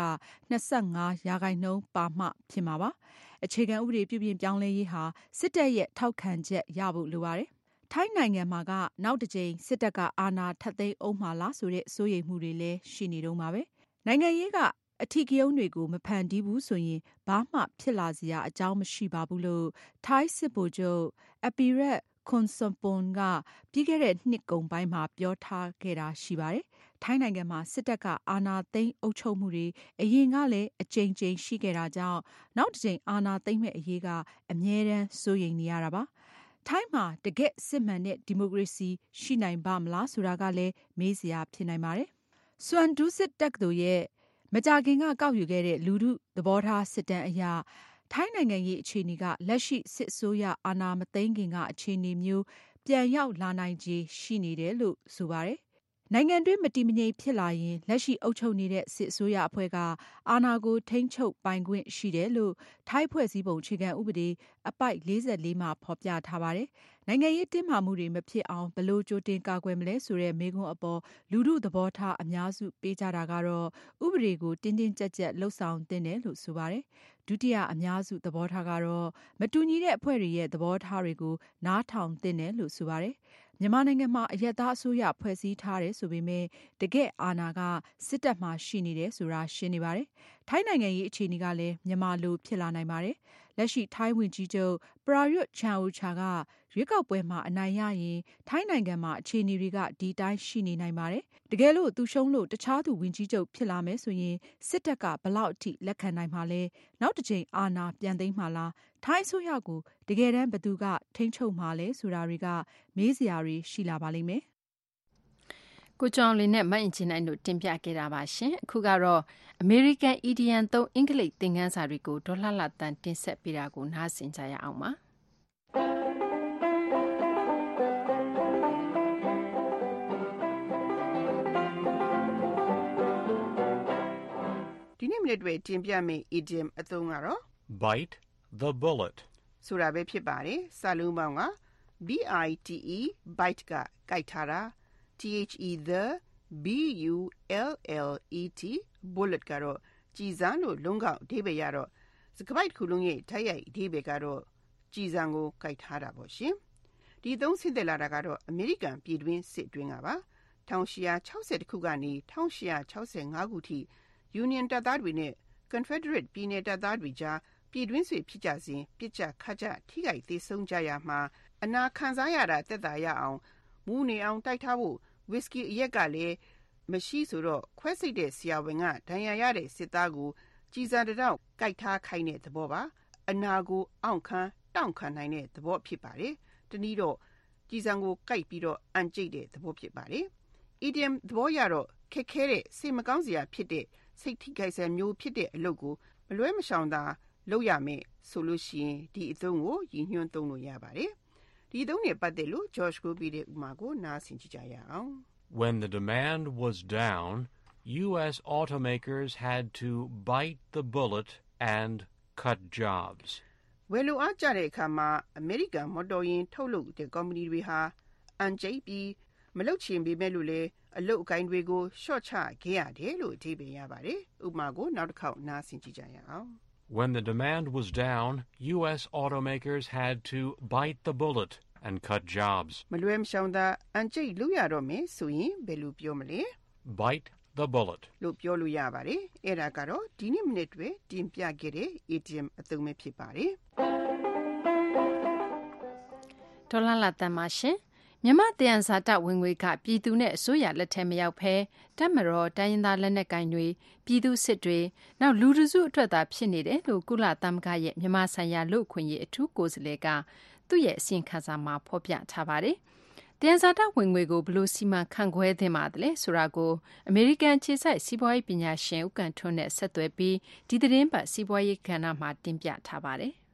25%ပါမှဖြစ်မှာပါ။အခြေခံဥပဒေပြုပြင်ပြောင်းလဲရေးဟာစစ်တပ်ရဲ့ထောက်ခံချက်ရဖို့လိုပါတယ်။ထိုင်းနိုင်ငံမှာကနောက်တစ်ကြိမ်စစ်တပ်ကအာဏာထပ်သိမ်းအောင်မှာလားဆိုတဲ့စိုးရိမ်မှုတွေလည်းရှိနေတုန်းပါပဲ။နိုင်ငံရေးကအထီးကရုံးတွေကိုမဖန်တီးဘူးဆိုရင်ဘာမှဖြစ်လာစရာအကြောင်းမရှိပါဘူးလို့ထိုင်းစစ်ဗိုလ်ချုပ်အပီရက်ခွန်စွန်ပွန်ကပြီးခဲ့တဲ့နှစ်ကုန်ပိုင်းမှာပြောထားခဲ့တာရှိပါတယ်။ထိုင်းနိုင်ငံမှာစစ်တပ်ကအာဏာသိမ်းအုပ်ချုပ်မှုတွေအရင်ကလည်းအကြိမ်ကြိမ်ရှိခဲ့တာကြောင့်နောက်တစ်ကြိမ်အာဏာသိမ်းမဲ့အရေးကအမြဲတမ်းစိုးရိမ်နေရတာပါ။ထိုင်းမှာတကယ့်စစ်မှန်တဲ့ဒီမိုကရေစီရှိနိုင်ပါမလားဆိုတာကလည်းမေးစရာဖြစ်နိုင်ပါတယ်။ဆွမ်ဒူးစစ်တက္ကသိုလ်ရဲ့မကြာခင်ကကောက်ယူခဲ့တဲ့လူထုသဘောထားစစ်တမ်းအရထိုင်းနိုင်ငံရေးအခြေအနေကလက်ရှိစစ်အစိုးရအာဏာမသိမ်းခင်ကအခြေအနေမျိုးပြန်ရောက်လာနိုင်ခြေရှိနေတယ်လို့ဆိုပါတယ်။နိုင်ငံတွင်းမတည်မငြိမ်ဖြစ်လာရင်လက်ရှိအုပ်ချုပ်နေတဲ့စစ်အစိုးရအဖွဲ့ကအာဏာကိုထိန်းချုပ်ပိုင်ခွင့်ရှိတယ်လို့ထိုင်းဖွဲ့စည်းပုံအခြေခံဥပဒေအပိုဒ်44မှာဖော်ပြထားပါတယ်။နိုင်ငံရေးတင်းမာမှုတွေမဖြစ်အောင်ဘယ်လိုကြိုတင်ကာကွယ်မလဲဆိုတဲ့မေးခွန်းအပေါ်လူထုသဘောထားအများစုပေးကြတာကတော့ဥပဒေကိုတင်းတင်းကျပ်ကျပ်လှုပ်ဆောင်သင့်တယ်လို့ဆိုပါတယ်။ဒုတိယအများစုသဘောထားကတော့မတူညီတဲ့အဖွဲ့တွေရဲ့သဘောထားတွေကိုနားထောင်သင့်တယ်လို့ဆိုပါတယ်။မြန်မာနိုင်ငံမှာအရပ်သားအစိုးရဖွဲ့စည်းထားတယ်ဆိုပေမဲ့တကယ့်အာဏာကစစ်တပ်မှာရှိနေတယ်ဆိုတာရှင်းနေပါတယ်။ထိုင်းနိုင်ငံရေးအခြေအနေကလည်းမြန်မာလိုဖြစ်လာနိုင်ပါတယ်။လက်ရှိထိုင်းဝန်ကြီးချုပ်ပရာရွတ်ချန်အိုချာကရွေးကောက်ပွဲမှာအနိုင်ရရင်ထိုင်းနိုင်ငံမှာအခြေအနေတွေကဒီတိုင်းရှိနေနိုင်ပါတယ်။တကယ်လို့သူရှုံးလို့တခြားသူဝန်ကြီးချုပ်ဖြစ်လာမယ်ဆိုရင်စစ်တပ်ကဘလောက်အထိလက်ခံနိုင်မှာလဲနောက်တစ်ချိန်အာဏာပြန်သိမ်းမှာလားထိုင်းအစိုးရကိုတကယ်တမ်းဘယ်သူကထိန်းချုပ်မှာလဲဆိုတာတွေကမေးစရာတွေရှိလာပါလိမ့်မယ်။ကိုကျော်လေးနဲ့မအင်ဂျင်နိုင်တို့တင်ပြခဲ့တာပါရှင်အခုကတော့ American Idiom သုံးအင်္ဂလိပ်သင်ခန်းစာတွေကိုဒေါ်လှလှတန်တင်ဆက်ပေးတာကိုနားဆင်ကြရအောင်ပါဒီနေ့မိနစ်တွေတင်ပြမယ့် idiom အသုံးကတော့ bite the bullet ဆိုတာပဲဖြစ်ပါတယ်စာလုံးပေါင်းက bite bite ကကိုက်ထားတာ the bullet bullet ကတော့ကြည်စံလို့လုံးကောက်အဓိပ္ပာယ်ရတော့စကားပိုက်တစ်ခုလုံးရဲ့တိုက်ရိုက်အဓိပ္ပာယ်ကတော့ကြည်စံကိုကိုက်ထားတာပေါ့ရှင်ဒီသုံးဆင့်သက်လာတာကတော့အမေရိကန်ပြည်တွင်းစစ်တွင်းကပါ1860ခုကနေ1865ခုထိ Union တပ်သားတွေနဲ့ Confederate ပြည်နယ်တပ်သားတွေကြားပြည်တွင်းစစ်ဖြစ်ကြစဉ်ပြစ်ကြခတ်ကြထိခိုက်သေးဆုံးကြရမှာအနာခံစားရတာသက်သာရအောင်မူးနေအောင်တိုက်ထားဖို့ဝစ်စကီအရက်ကလည်းမရှိဆိုတော့ခွဲစိတ်တဲ့ဆရာဝန်ကဒဏ်ရာရတဲ့စစ်သားကိုကြည်စံတောက်ကိုက်ထားခိုင်းတဲ့သဘောပါအနာကိုအောင့်ခံတောင့်ခံနိုင်တဲ့သဘောဖြစ်ပါတယ်တနည်းတော့ကြည်စံကိုကိုက်ပြီးတော့အန်ကျိတ်တဲ့သဘောဖြစ်ပါတယ် idiom သဘောရတော့ခက်ခဲတဲ့စိတ်မကောင်းစရာဖြစ်တဲ့စိတ်ထိခိုက်စရာမျိုးဖြစ်တဲ့အလုပ်ကိုမလွဲမရှောင်သာလုပ်ရမယ်ဆိုလို့ရှိရင်ဒီအသုံးကိုရည်ညွှန်းသုံးလို့ရပါတယ်ဒီအသုံးနဲ့ပတ်သက်လို့ George ကိုပြီးတဲ့ဥပမာကိုနားဆင်ကြည့်ကြရအောင် When the demand was down, U.S. automakers had to bite the bullet and cut jobs. ဝယ်လိုအားကျတဲ့အခါမှာအမေရိကန်မော်တော်ယာဉ်ထုတ်လုပ်တဲ့ကုမ္ပဏီတွေဟာအန်ကျိတ်ပြီးမလုပ်ချင်ပေမဲ့လို့လေအလုပ်အကိုင်းတွေကိုရှော့ချခဲ့ရတယ်လို့အဓိပ္ပာယ်ရပါတယ်ဥပမာကိုနောက်တစ်ခေါက်နားဆင်ကြည့်ကြရအောင် When the demand was down, U.S. automakers had to bite the bullet and cut jobs. မလွဲမရှောင်သာအန်ကျိတ်လုပ်ရတော့မယ်ဆိုရင်ဘယ်လိုပြောမလဲ Bite the bullet. လို့ပြောလို့ရပါတယ်အဲ့ဒါကတော့ဒီနေ့မိနစ်တွေတင်ပြခဲ့တဲ့ idiom အသုံးပဲဖြစ်ပါတယ်ဒေါ်လှလှတန်ပါရှင်မြန်မာတယံဇာတဝင်ငွေကပြည်သူနဲ့အစိုးရလက်ထက်မရောက်ဘဲတပ်မတော်တိုင်းရင်းသားလက်နက်ကိုင်တွေပြည်သူစစ်တွေနောက်လူထုစုအတွက်သာဖြစ်နေတယ်လို့ကုလသမဂ္ဂရဲ့မြန်မာဆိုင်ရာလူ့အခွင့်အရေးအထူးကိုယ်စားလှယ်ကသူ့ရဲ့အစီရင်ခံစာမှာဖော်ပြထားပါတယ်။တယံဇာတဝင်ငွေကိုဘယ်လိုစီမံခန့်ခွဲသင့်ပါသလဲဆိုတာကိုအမေရိကန်ခြေစိုက်စီးပွားရေးပညာရှင်ဦးကန်ထွန်းနဲ့ဆက်သွယ်ပြီးဒီသတင်းပတ်စီးပွားရေးကဏ္ဍမှာတင်ပြထားပါတယ်။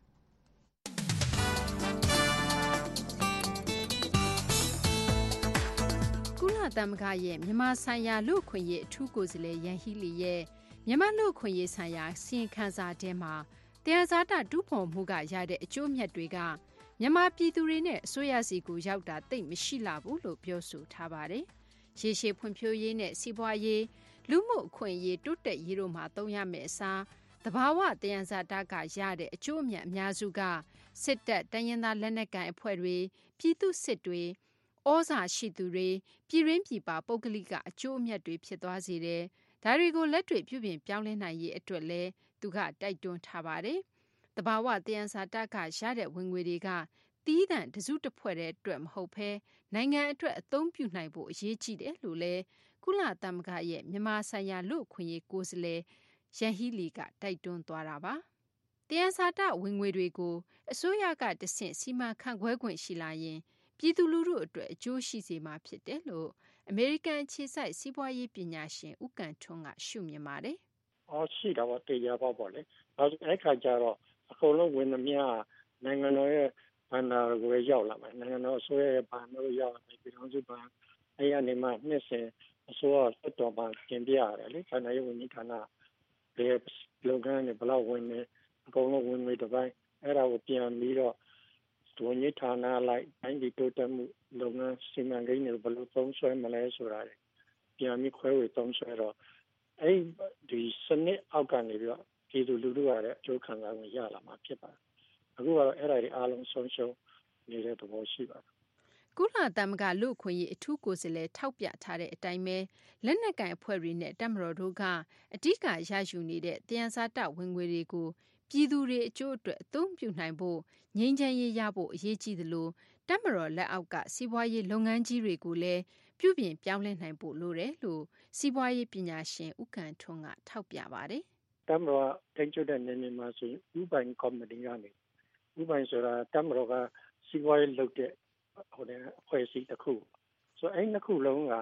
သမဂ္ဂရဲ့မြန်မာဆိုင်ရာလူ့အခွင့်အရေးအထူးကိုယ်စားလှယ်ယန်ဟီလီရဲ့မြန်မာလူ့အခွင့်အရေးဆိုင်ရာစီရင်ခံစာထဲမှာတယံဇာတတူးဖော်မှုကရတဲ့အကျိုးအမြတ်တွေကမြန်မာပြည်သူတွေနဲ့အစိုးရစီကိုရောက်တာသိပ်မရှိလာဘူးလို့ပြောဆိုထားပါတယ်။ရေရှည်ဖွံ့ဖြိုးရေးနဲ့စီးပွားရေးလူမှုအခွင့်အရေးတိုးတက်ရေးတို့မှာသုံးရမယ့်အစားသဘာဝတယံဇာတကရတဲ့အကျိုးအမြတ်အများစုကစစ်တပ်တိုင်းရင်းသားလက်နက်ကိုင်အဖွဲ့တွေပြည်သူစစ်တွေဩဇာရှိသူတွေပြည်ရင်းပြည်ပပုဂ္ဂလိကအကျိုးအမြတ်တွေဖြစ်သွားစေတယ်။ဒါတွေကိုလက်တွေ့ပြုပြင်ပြောင်းလဲနိုင်ရေးအတွက်လည်းသူကတိုက်တွန်းထားပါတယ်။တဘာဝတယံဇာတကရတဲ့ဝင်ငွေတွေကတီးသန့်တစုတစ်ဖွဲ့တဲ့အတွက်မဟုတ်ဘဲနိုင်ငံအတွက်အသုံးပြုနိုင်ဖို့အရေးကြီးတယ်လို့လည်းကုလသမဂ္ဂရဲ့မြန်မာဆိုင်ရာလူ့အခွင့်အရေးကိုယ်စားလှယ်ယန်ဟီလီကတိုက်တွန်းသွားတာပါ။တယံဇာတဝင်ငွေတွေကိုအစိုးရကတဆင့်စီမံခန့်ခွဲခွင့်ရှိလာရင်ပြည်သူလူထုအတွက်အကျိုးရှိစေမှာဖြစ်တယ်လို့အမေရိကန်ခြေစိုက်စီးပွားရေးပညာရှင်ဦးကန်ထွန်းကရှုမြင်ပါတယ်။ရှိတာပေါ့တရားပေါ့လေ။အဲ့ခါကျတော့အကုန်လုံးဝင်သမျှနိုင်ငံတော်ရဲ့ဘဏ္ဍာကိုရောက်လာမယ်။နိုင်ငံတော်အစိုးရရဲ့ဘဏ်တို့ရောက်လာမယ်ပြည်ထောင်စုဘဏ်အဲ့ဒီမှာနှစ်စဉ်အစိုးရတက်တော်မှာပြင်ပြရတယ်လေ။ဘဏ္ဍာရေးဝန်ကြီးဌာနဘယ်လုပ်ငန်းတွေဘယ်လောက်ဝင်နေအကုန်လုံးဝင်ငွေတစ်ပိုင်းအဲ့ဒါကိုပြန်ပြီးတော့ဝန်ကြီးဌာနလိုက်တိုင်းပြည်တိုးတက်မှုလုပ်ငန်းစီမံကိန်းတွေဘယ်လိုသုံးစွဲမလဲဆိုတာပြန်ပြီးခွဲဝေသုံးစွဲတော့အဲ့ဒီစနစ်အောက်ကနေပြီးတော့ပြည်သူလူထုရတဲ့အကျိုးခံစားဝင်ရလာမှာဖြစ်ပါတယ်အခုကတော့အဲ့ဒါတွေအားလုံးဆုံးရှုံးနေတဲ့သဘောရှိပါတယ်ကုလသမဂ္ဂလူ့အခွင့်အရေးအထူးကိုယ်စားလှယ်ထောက်ပြထားတဲ့အတိုင်းပဲလက်နက်ကိုင်အဖွဲ့တွေနဲ့တပ်မတော်တို့ကအဓိကရယူနေတဲ့တယံဇာတဝင်ငွေတွေကိုပြည်သူတွေအကျိုးအတွက်အသုံးပြုနိုင်ဖို့ငြိမ်းချမ်းရေးရဖို့အရေးကြီးသလိုတပ်မတော်လက်အောက်ကစီးပွားရေးလုပ်ငန်းကြီးတွေကိုလည်းပြုပြင်ပြောင်းလဲနိုင်ဖို့လိုတယ်လို့စီးပွားရေးပညာရှင်ဦးကန်ထွန်းကထောက်ပြပါတယ်။တပ်မတော်တင်ကျတဲ့နေနေမှာဆိုရင်ဥပိုင်ကော်မတီကနေဥပိုင်ဆိုတာတပ်မတော်ကစီးပွားရေးလုပ်တဲ့အဖွဲ့အစည်းတစ်ခုဆိုအဲ့နှစ်ခုလုံးက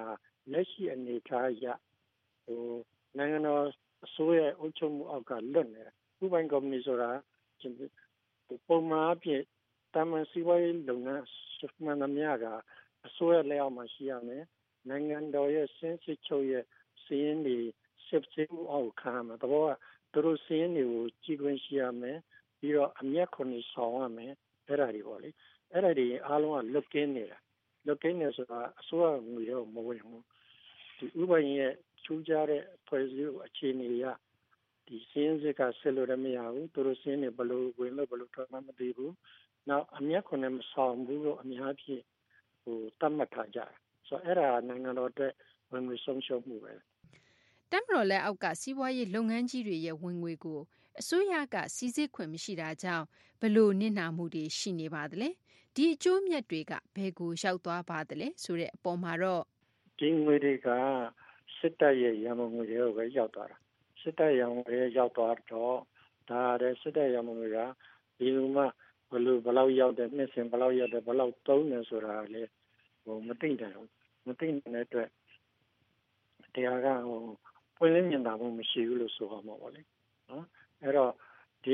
လက်ရှိအနေထားအရနိုင်ငံတော်အစိုးရအုပ်ချုပ်မှုအောက်ကလွတ်နေတယ်ဥပိုင်ကုမ္ပဏီဆိုတာပုံမှန်အဖြစ်တာမန်စီးပွားရေးလုပ်ငန်းမှန်သမျှကအစိုးရလက်အောက်မှာရှိရမယ်နိုင်ငံတော်ရဲ့စင်းစစ်ချုပ်ရဲ့စီးရင်တွေစစ်ဆေးမှုအောက်ခံရမယ်တဘောကသူတို့စီးရင်တွေကိုကြီးခွင့်ရှိရမယ်ပြီးတော့အမျက်ခွန်တွေဆောင်ရမယ်အဲ့ဒါတွေပေါ့လေအဲ့ဒါတွေအားလုံးကလွတ်ကင်းနေတာလွတ်ကင်းနေဆိုတာအစိုးရငွေတော့မဝင်ဘူးဒီဥပိုင်ရဲ့ချူးကြတဲ့ဖွဲ့စည်းအခြေအနေရဒီစင်းစစ်ကဆက်လို့ရမရဘူးသူတို့စင်းတွေဘလို့ဝင်လို့ဘလို့ထွက်မှမသိဘူးနောက်အမျက်ခွန်နဲ့မဆောင်ဘူးလို့အများကြီးတတ်မှတ်ထားကြတယ်ဆိုတော့အဲ့ဒါနိုင်ငံတော်အတွက်ဝင်ငွေဆုံးရှုံးမှုပဲတပ်မတော်လက်အောက်ကစီးပွားရေးလုပ်ငန်းကြီးတွေရဲ့ဝင်ငွေကိုအစိုးရကစီစစ်ခွင့်မရှိတာကြောင့်ဘလို့နစ်နာမှုတွေရှိနေပါသလဲဒီအကျိုးမြတ်တွေကဘယ်ကိုရောက်သွားပါသလဲဆိုတဲ့အပေါ်မှာတော့ဒီငွေတွေကစစ်တပ်ရဲ့ရန်ပုံငွေတွေကိုပဲရောက်သွားတာစစ်တပ်ရန်ပုံငွေရောက်သွားတော့ဒါလည်းစစ်တပ်ရန်ပုံငွေကဒီလိုမှဘလောက်ရောက်တယ်နှစ်စဉ်ဘလောက်ရောက်တယ်ဘလောက်သုံးတယ်ဆိုတာလေမသိနိုင်ဘူးမသိနိုင်တဲ့အတွက်တရားကပွင့်လင်းမြင်သာမှုမရှိဘူးလို့ဆိုရမှာပေါ့လေနော်အဲ့တော့ဒီ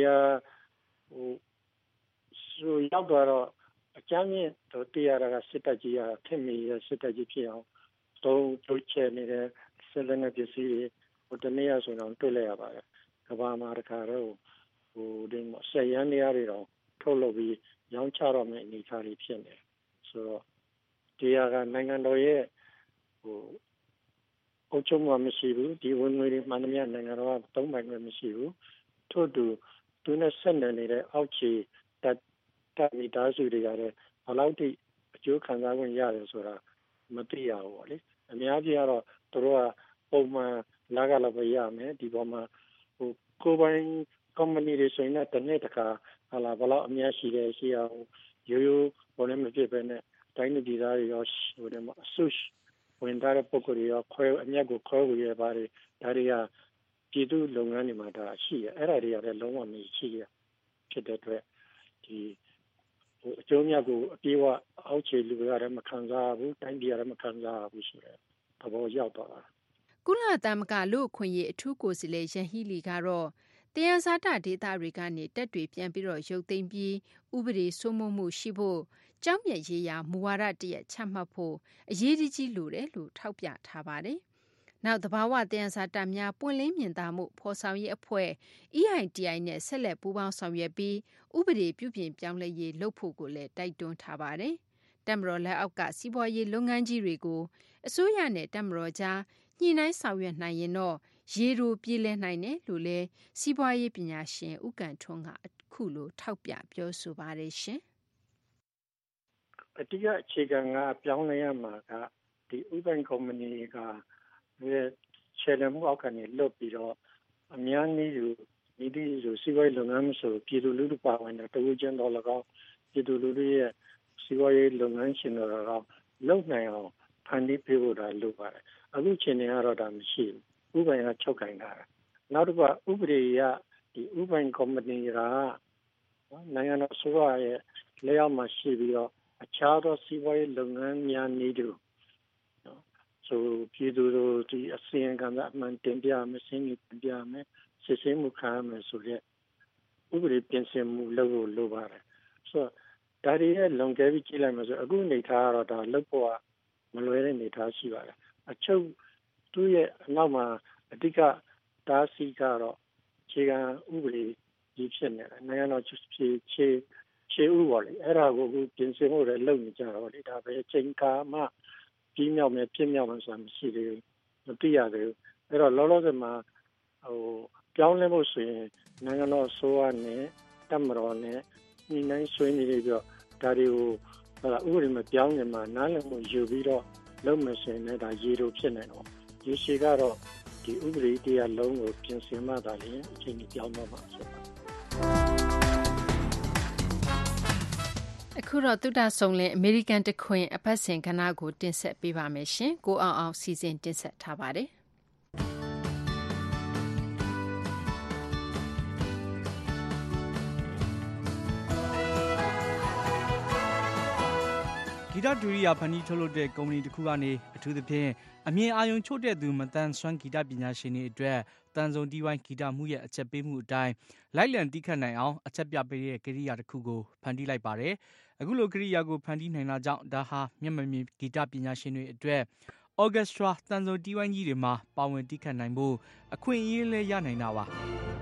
ဆိုရောက်တော့အကြမ်းမြင့်တို့တရားကစစ်တပ်ကြီးကခင်မီရစစ်တပ်ကြီးဖြစ်အောင်သုံးတို့ချဲနေတဲ့စစ်လက်နက်ပစ္စည်းတွေတနေ့ရဆိုတော့တွေ့လိုက်ရပါတယ်ကဘာမှာတခါတော့ဒီဆက်ရန်နေရတော့ထုတ်လုပ်ပြီးရောင်းချတော့မယ့်အနေအထားလေးဖြစ်နေဆိုတော့တရားကနိုင်ငံတော်ရဲ့အုပ်ချုပ်မှုမရှိဘူးဒီဝင်ငွေတွေမှန်သမျှနိုင်ငံတော်ကသုံးပိုင်ခွင့်မရှိဘူးထို့သူနဲ့ဆက်နွယ်နေတဲ့အောက်ခြေတပ်မိသားစုတွေကလည်းဘယ်လောက်ထိအကျိုးခံစားခွင့်ရတယ်ဆိုတာမသိရဘူးပေါ့လေအများကြီးကတော့သူတို့ကပုံမှန်လာကလည်းပဲရမယ်ဒီပေါ်မှာကိုယ်ပိုင်ကုမ္ပဏီတွေဆိုရင်တစ်နေ့တစ်ခါဘယ်လောက်အများရှိတယ်ရှိအောင်ရိုးရိုးဘာလည်းမဖြစ်ပဲနဲ့တိုင်းဒေသတွေရောမှာအဆုဝင်ထားတဲ့ပုံကိုယ်တွေရောအမျက်ကိုခွဲဝေရပါတယ်ဒါတွေကပြည်သူလုပ်ငန်းတွေမှာဒါရှိရအဲ့ဒါတွေကလည်းလုံးဝမရှိရဖြစ်တဲ့အတွက်ဒီအကျိုးမြတ်ကိုအပြေးအအောက်ခြေလူတွေကလည်းမခံစားဘူးတိုင်းပြည်ကလည်းမခံစားဘူးဆိုတဲ့သဘောရောက်သွားတာကုလသမဂ္ဂလူ့အခွင့်အရေးအထူးကိုယ်စားလှယ်ယန်ဟီလီကတော့တရားစာတဒေသတွေကနေတက်တွေပြန်ပြီးတော့ရုပ်သိမ်းပြီးဥပဒေစိုးမိုးမှုရှိဖို့ကြောင်းမြတ်ရေးရာမူဝါဒတရက်ချမှတ်ဖို့အရေးကြီးလိုတယ်လို့ထောက်ပြထားပါတယ်။နောက်သဘာဝတရားစာတများပွင့်လင်းမြင်သာမှုဖော်ဆောင်ရေးအဖွဲ့ EITI နဲ့ဆက်လက်ပူးပေါင်းဆောင်ရွက်ပြီးဥပဒေပြုပြင်ပြောင်းလဲရေးလုပ်ဖို့ကိုလည်းတိုက်တွန်းထားပါတယ်။တပ်မတော်လက်အောက်ကစီးပွားရေးလုပ်ငန်းကြီးတွေကိုအစိုးရနဲ့တပ်မတော်ကြားညှိနှိုင်းဆောင်ရွက်နိုင်ရင်တော့ရေတိုပြေးလဲနိုင်တယ်လို့လည်းစီးပွားရေးပညာရှင်ဦးကန်ထွန်းကအခုလိုထောက်ပြပြောဆိုပါတယ်ရှင်အတိအအခြေခံကပြောင်းလဲရမှာကဒီဥပဒေကုမ္ပဏီကခြေလှမ်းမှုအောက်ကနေလွတ်ပြီးတော့အများကြီးဒီစီးပွားရေးလုပ်ငန်းဆိုပြည်သူလူထုပါဝင်တဲ့တဝူချင်းတော်၎င်းပြည်သူလူထုရဲ့စီးပွားရေးလုပ်ငန်းရှင်တော်၎င်းလုပ်နိုင်အောင်ဖန်တီးပေးဖို့ဒါလုပ်ပါတယ်အခုချိန်နေကတော့ဒါမရှိဘူးဥပဒေကချုပ်ကင်တာနောက်တစ်ခါဥပဒေရဒီဥပဒေကုမ္ပဏီကနိုင်ငံတော်ဆိုရရဲ့လက်အောက်မှာရှိပြီးတော့အခြားသောစီးပွားရေးလုပ်ငန်းများနေတူဆိုပြည်သူတို့ဒီအစီရင်ခံစာအမှန်တင်ပြမယ်ရှင်းပြတင်ပြမယ်စစ်ဆေးမှုခံရမယ်ဆိုတဲ့ဥပဒေပြင်ဆင်မှုလုပ်ဖို့လိုပါတယ်ဆိုတော့ဒါတွေရဲ့လွန်ကဲပြီးကြည့်လိုက်မှဆိုအခုအနေထားကတော့ဒါလုပ်ဖို့ကမလွယ်တဲ့အနေထားရှိပါတယ်အချုပ်သူ့ရဲ့အနောက်မှာအဓိကတားဆီးကတော့ခြေခံဥပဒေကြီးဖြစ်နေတယ်နိုင်ငံတော်ခြေဥပေါ်လေအဲ့ဒါကိုပြင်ဆင်ဖို့လည်းလုပ်နေကြတော့လေဒါပဲချိန်ခါမှပြီးမြောက်မယ်ပြည့်မြောက်မယ်ဆိုတာမရှိသေးဘူးမသိရသေးဘူးအဲ့တော့လောလောဆယ်မှာပြောင်းလဲဖို့ဆိုရင်နိုင်ငံတော်ဆိုရနဲ့တပ်မတော်နဲ့ညီနိုင်ဆွေးနွေးပြီးတော့ဒါတွေကိုဥပဒေမပြောင်းရင်မှနားလည်မှုယူပြီးတော့လုပ်မယ်ဆိုရင်လည်းဒါရေတိုဖြစ်နေတော့ရေရှည်ကတော့ဒီဥပဒေတရားလုံးကိုပြင်ဆင်မှသာလေအချိန်ကြီးပြောင်းတော့မှာဆိုပါအခုတော့သုတဆုံလင်အမေရိကန်တခွင်အပတ်စဉ်ကဏ္ဍကိုတင်ဆက်ပေးပါမယ်ရှင်ကိုအောင်စီစဉ်တင်ဆက်ထားပါတယ်ကီီတဒူရိယာဖန်တီးထုတ်လုပ်တဲ့ကုမ္ပဏီတစ်ခုကနေအထူးသဖြင့်အမြင်အာရုံချို့တဲ့သူမတန်ဆွမ်းဂီတပညာရှင်တွေအတွက်တန်ဆုံတီးဝိုင်းဂီတမှုရဲ့အချက်ပေးမှုအတိုင်းလိုက်လံတီးခတ်နိုင်အောင်အချက်ပြပေးတဲ့ကိရိယာတစ်ခုကိုဖန်တီးလိုက်ပါတယ်။အခုလိုကိရိယာကိုဖန်တီးနိုင်တာကြောင့်ဒါဟာမျက်မမြင်ဂီတပညာရှင်တွေအတွက်အော်ကက်စထရာတန်ဆုံတီးဝိုင်းကြီးတွေမှာပါဝင်တီးခတ်နိုင်ဖို့အခွင့်အရေးလည်းရနိုင်တာပါ။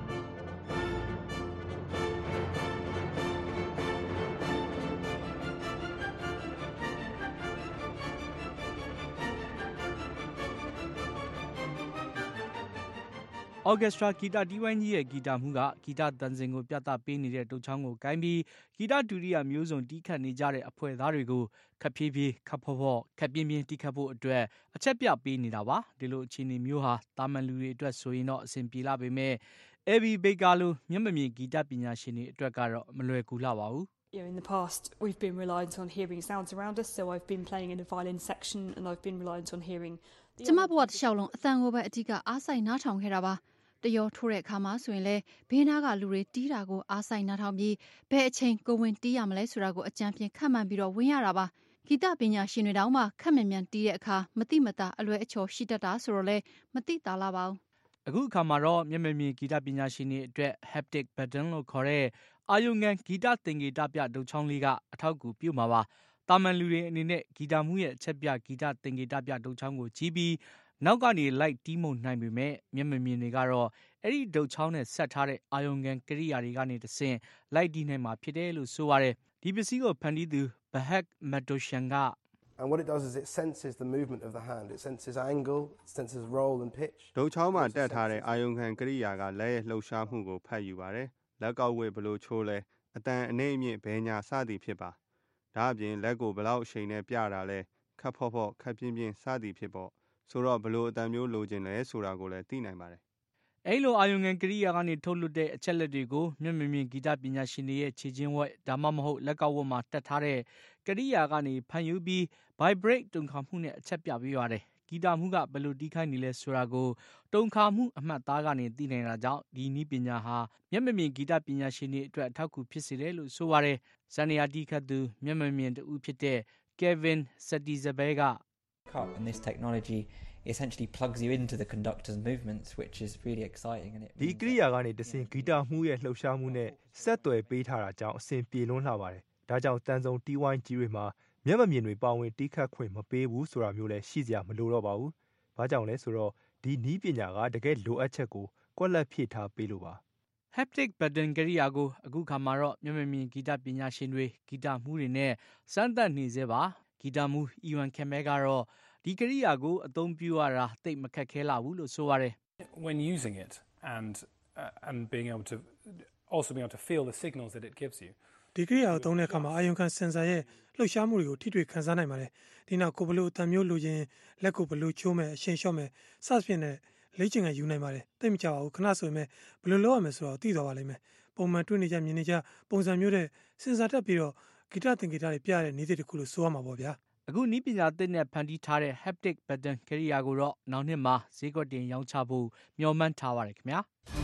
အော်ကက်စထရာဂီတတီးဝိုင်းကြီးရဲ့ဂီတမှုကဂီတတန်စင်ကိုပြသပေးနေတဲ့တုတ်ချောင်းကိုကိုင်းပြီးဂီတဒူရိယာမျိုးစုံတီးခတ်နေကြတဲ့အဖွဲ့သားတွေကိုခပ်ဖြည်းဖြည်းခပ်ဖော့ဖော့ခပ်ပြင်းပြင်းတီးခတ်ဖို့အတွက်အချက်ပြပေးနေတာပါဒီလိုအခြေအနေမျိုးဟာတာမန်လူတွေအတွက်ဆိုရင်တော့အဆင်ပြေလာပေမဲ့Abby Baker လိုမျက်မမြင်ဂီတပညာရှင်တွေအတွက်ကတော့မလွယ်ကူလှပါဘူး In the past, we've been reliant on hearing sounds around us, so I've been playing in a violin section and I've been reliant on hearing ကျမဘဝတစ်လျှောက်လုံးအတန်ကိုပဲအဓိကအားစိုက်နားထောင်ခဲ့တာပါတရောထိုးတဲ့အခါမှာဆိုရင်လေဘေးနားကလူတွေတီးတာကိုအားစိုက်နားထောင်ပြီးဘယ်အချိန်ကိုဝင်တီးရမလဲဆိုတာကိုအကြံပြခန့်မှန်းပြီးတော့ဝင်ရတာပါဂီတပညာရှင်တွေတောင်မှခက်မြန်မြန်တီးတဲ့အခါမတိမတာအလွယ်အချော်ရှိတတ်တာဆိုတော့လေမတိတာလာပါဘူးအခုအခါမှာတော့မျက်မမြင်ဂီတပညာရှင်တွေအတွက် haptic button လို့ခေါ်တဲ့အာယုံငံဂီတသင်္ကေတပြဒုတ်ချောင်းလေးကအထောက်အကူပြုမှာပါတာမန်လူတွေအနေနဲ့ဂီတမှုရဲ့အချက်ပြဂီတသင်္ကေတပြဒုတ်ချောင်းကိုကြီးပြီးနောက်ကနေလိုက်တီးမှုန်နိုင်ပေမဲ့မျက်မမြင်တွေကတော့အဲ့ဒီဒုတ်ချောင်းနဲ့ဆက်ထားတဲ့အာယုံငံကိရိယာတွေကနေတဆင့်လိုက်တီးနိုင်မှာဖြစ်တယ်လို့ဆိုရတယ်ဒီပစ္စည်းကိုဖန်တီးသူ Bahak Madoshan က And what it does is it senses the movement of the hand. It senses angle, it senses roll and pitch. ဒုတ်ချောင်းမှာတက်ထားတဲ့အာယုံခံကိရိယာကလက်ရဲ့လှုပ်ရှားမှုကိုဖတ်ယူပါတယ်။လက်ကောက်ဝဲဘလို့ချိုးလဲအတန်အနေအမြင့်ဘဲညာစသည်ဖြစ်ပါ။ဒါအပြင်လက်ကိုဘလောက်အချိန်နဲ့ပြတာလဲခပ်ဖော့ဖော့ခပ်ပြင်းပြင်းစသည်ဖြစ်ပေါ့။ဆိုတော့ဘလို့အတန်မျိုးလိုချင်လဲဆိုတာကိုလည်းသိနိုင်ပါတယ်။အဲ့လိုအာယုံငံကိရိယာကနေထုတ်လွှတ်တဲ့အချက်လက်တွေကိုမျက်မမြင်ဂီတပညာရှင်တွေရဲ့ခြေချင်းဝက်ဒါမှမဟုတ်လက်ကောက်ဝက်မှာတက်ထားတဲ့ကိရိယာကနေဖန်ယူပြီး vibrate တုန်ခါမှုနဲ့အချက်ပြပေးရတယ်ဂီတမှုကဘယ်လိုတီးခိုင်းနေလဲဆိုတာကိုတုန်ခါမှုအမှတ်သားကနေသိနိုင်တာကြောင့်ဒီနည်းပညာဟာမျက်မမြင်ဂီတပညာရှင်တွေအတွက်အထောက်အကူဖြစ်စေတယ်လို့ဆိုပါတယ်ဇန်နီယာတီးခတ်သူမျက်မမြင်တူဖြစ်တဲ့ Kevin Satizabel က and this technology essentially plugs you into the conductor's movements which is really exciting and it ဒီကိရိယာကနေတဆင့်ဂီတမှုရဲ့လှုပ်ရှားမှုနဲ့ဆက်သွယ်ပေးထားတာကြောင့်အဆင်ပြေလွန်းလှပါတယ်ဒါကြောင့်တန်ဆုံတီးဝိုင်းကြီးတွေမှာမျက်မမြင်တွေပါဝင်တီးခတ်ခွင့်မပေးဘူးဆိုတာမျိုးလည်းရှိစရာမလိုတော့ပါဘူး။ဘာကြောင့်လဲဆိုတော့ဒီနည်းပညာကတကယ်လိုအပ်ချက်ကိုကွက်လက်ဖြည့်ထားပေးလို့ပါ haptic button ကိရိယာကိုအခုခါမှာတော့မျက်မမြင်ဂီတပညာရှင်တွေဂီတမှုတွေနဲ့စမ်းသပ်နေစေပါဂီတမှု Iwan Kemel ကတော့ဒီကိရိယာကိုအသုံးပြုရတာသိပ်မခက်ခဲလာဘူးလို့ဆိုပါတယ် When using it and being able to also being able to feel the signals that it gives you ဒီကိရိယာကိုသုံးတဲ့အခါမှာအာယုံခံစင်ဆာရဲ့လှုပ်ရှားမှုတွေကိုထိတွေ့ခံစားနိုင်ပါတယ်ဒီနောက်ကိုဘလို့အတန်မျိုးလိုချင်လက်ကိုဘလို့ချိုးမယ်အရှင်လျှော့မယ်စသဖြင့်နဲ့လေ့ကျင့်ခံယူနိုင်ပါတယ်သိမကြပါဘူးခဏဆိုရင်ဘလို့လုပ်ရမယ်ဆိုတော့သိသွားပါလိမ့်မယ်ပုံမှန်တွေ့နေကြမြင်နေကြပုံစံမျိုးတဲ့စင်ဆာတက်ပြီးတော့ဂီတသင်္ကေတတွေပြရတဲ့နည်းသစ်တစ်ခုလို့ဆိုရမှာပေါ့ဗျာအခုနည်းပညာသစ်နဲ့ဖန်တီးထားတဲ့ haptic button ကိရိယာကိုတော့နောက်နှစ်မှာဈေးကွက်တင်ရောင်းချဖို့မျှော်မှန်းထားပါတယ်ခင်ဗျာ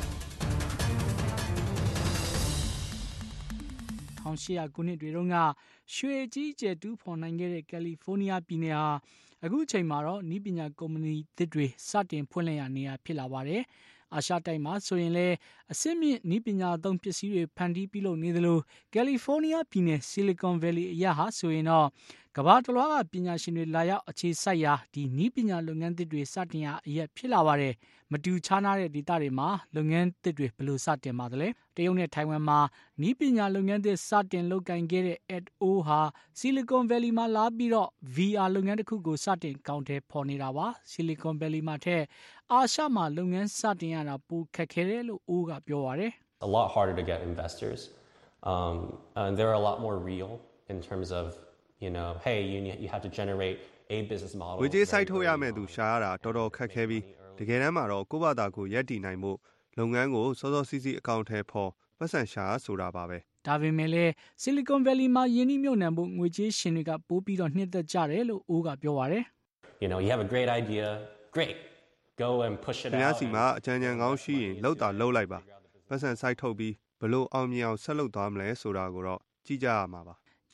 1800ခုနှစ်တွေတုန်းကရွှေကြီးကျယ်တူးဖော်နိုင်ခဲ့တဲ့ကယ်လီဖိုးနီးယားပြည်နယ်ဟာအခုချိန်မှာတော့နည်းပညာကုမ္ပဏီသစ်တွေစတင်ဖွင့်လှစ်ရနေရဖြစ်လာပါတယ်အာရှတိုက်မှာဆိုရင်လည်းအစစ်မြင့်နည်းပညာသုံးပစ္စည်းတွေဖန်တီးပြုလုပ်နေသလိုကယ်လီဖိုးနီးယားပြည်နယ် Silicon Valley အရာဟာဆိုရင်တော့ကမ္ဘာတစ်လွှားကပညာရှင်တွေလာရောက်အခြေစိုက်ရာဒီနည်းပညာလုပ်ငန်းသစ်တွေစတင်ရအရက်ဖြစ်လာပါတယ်မတူခြားနားတဲ့ဒေသတွေမှာလုပ်ငန်းသစ်တွေဘယ်လိုစတင်ပါသလဲတရုတ်နဲ့ထိုင်ဝမ်မှာနည်းပညာလုပ်ငန်းသစ်စတင်လုပ်ကိုင်ခဲ့တဲ့ Ed O ဟာ Silicon Valley မှာလာပြီးတော့ VR လုပ်ငန်းတစ်ခုကိုစတင်ကောင်းတယ်ဖော်နေတာပါ Silicon Valley မှာထက်အာရှမှာလုပ်ငန်းစတင်ရတာပိုခက်ခဲတယ်လို့ O ကပြောပါတယ် A lot harder to get investors and they're a lot more real in terms of you know hey you have to generate a business model ဝေကြီးစိုက်ထုတ်ရမယ်သူရှားရတာတော်တော်ခက်ခဲပြီးတကယ်တမ်းမှာတော့ကိုယ့်ဘာသာကိုရက်တည်နိုင်ဖို့လုပ်ငန်းကိုစောစောစီးစီးအကောင့်ထဲပေါ်ပတ်စံရှာဆိုတာပါပဲဒါပေမဲ့လည်း Silicon Valley မှာယင်းနှိမ့်မြုပ်နှံဖို့ငွေကြေးရှင်တွေကပိုးပြီးတော့နှစ်သက်ကြတယ်လို့ O ကပြောပါတယ် You know you have a great idea great go and push it out ခင်ဗျားစီမှာအကြံဉာဏ်ကောင်းရှိရင်လှုပ်တာလှုပ်လိုက်ပါပတ်စံစိုက်ထုတ်ပြီးဘလို့အောင်မြင်အောင်ဆက်လုပ်သွားမလဲဆိုတာကိုတော့ကြည့်ကြရမှာပါယ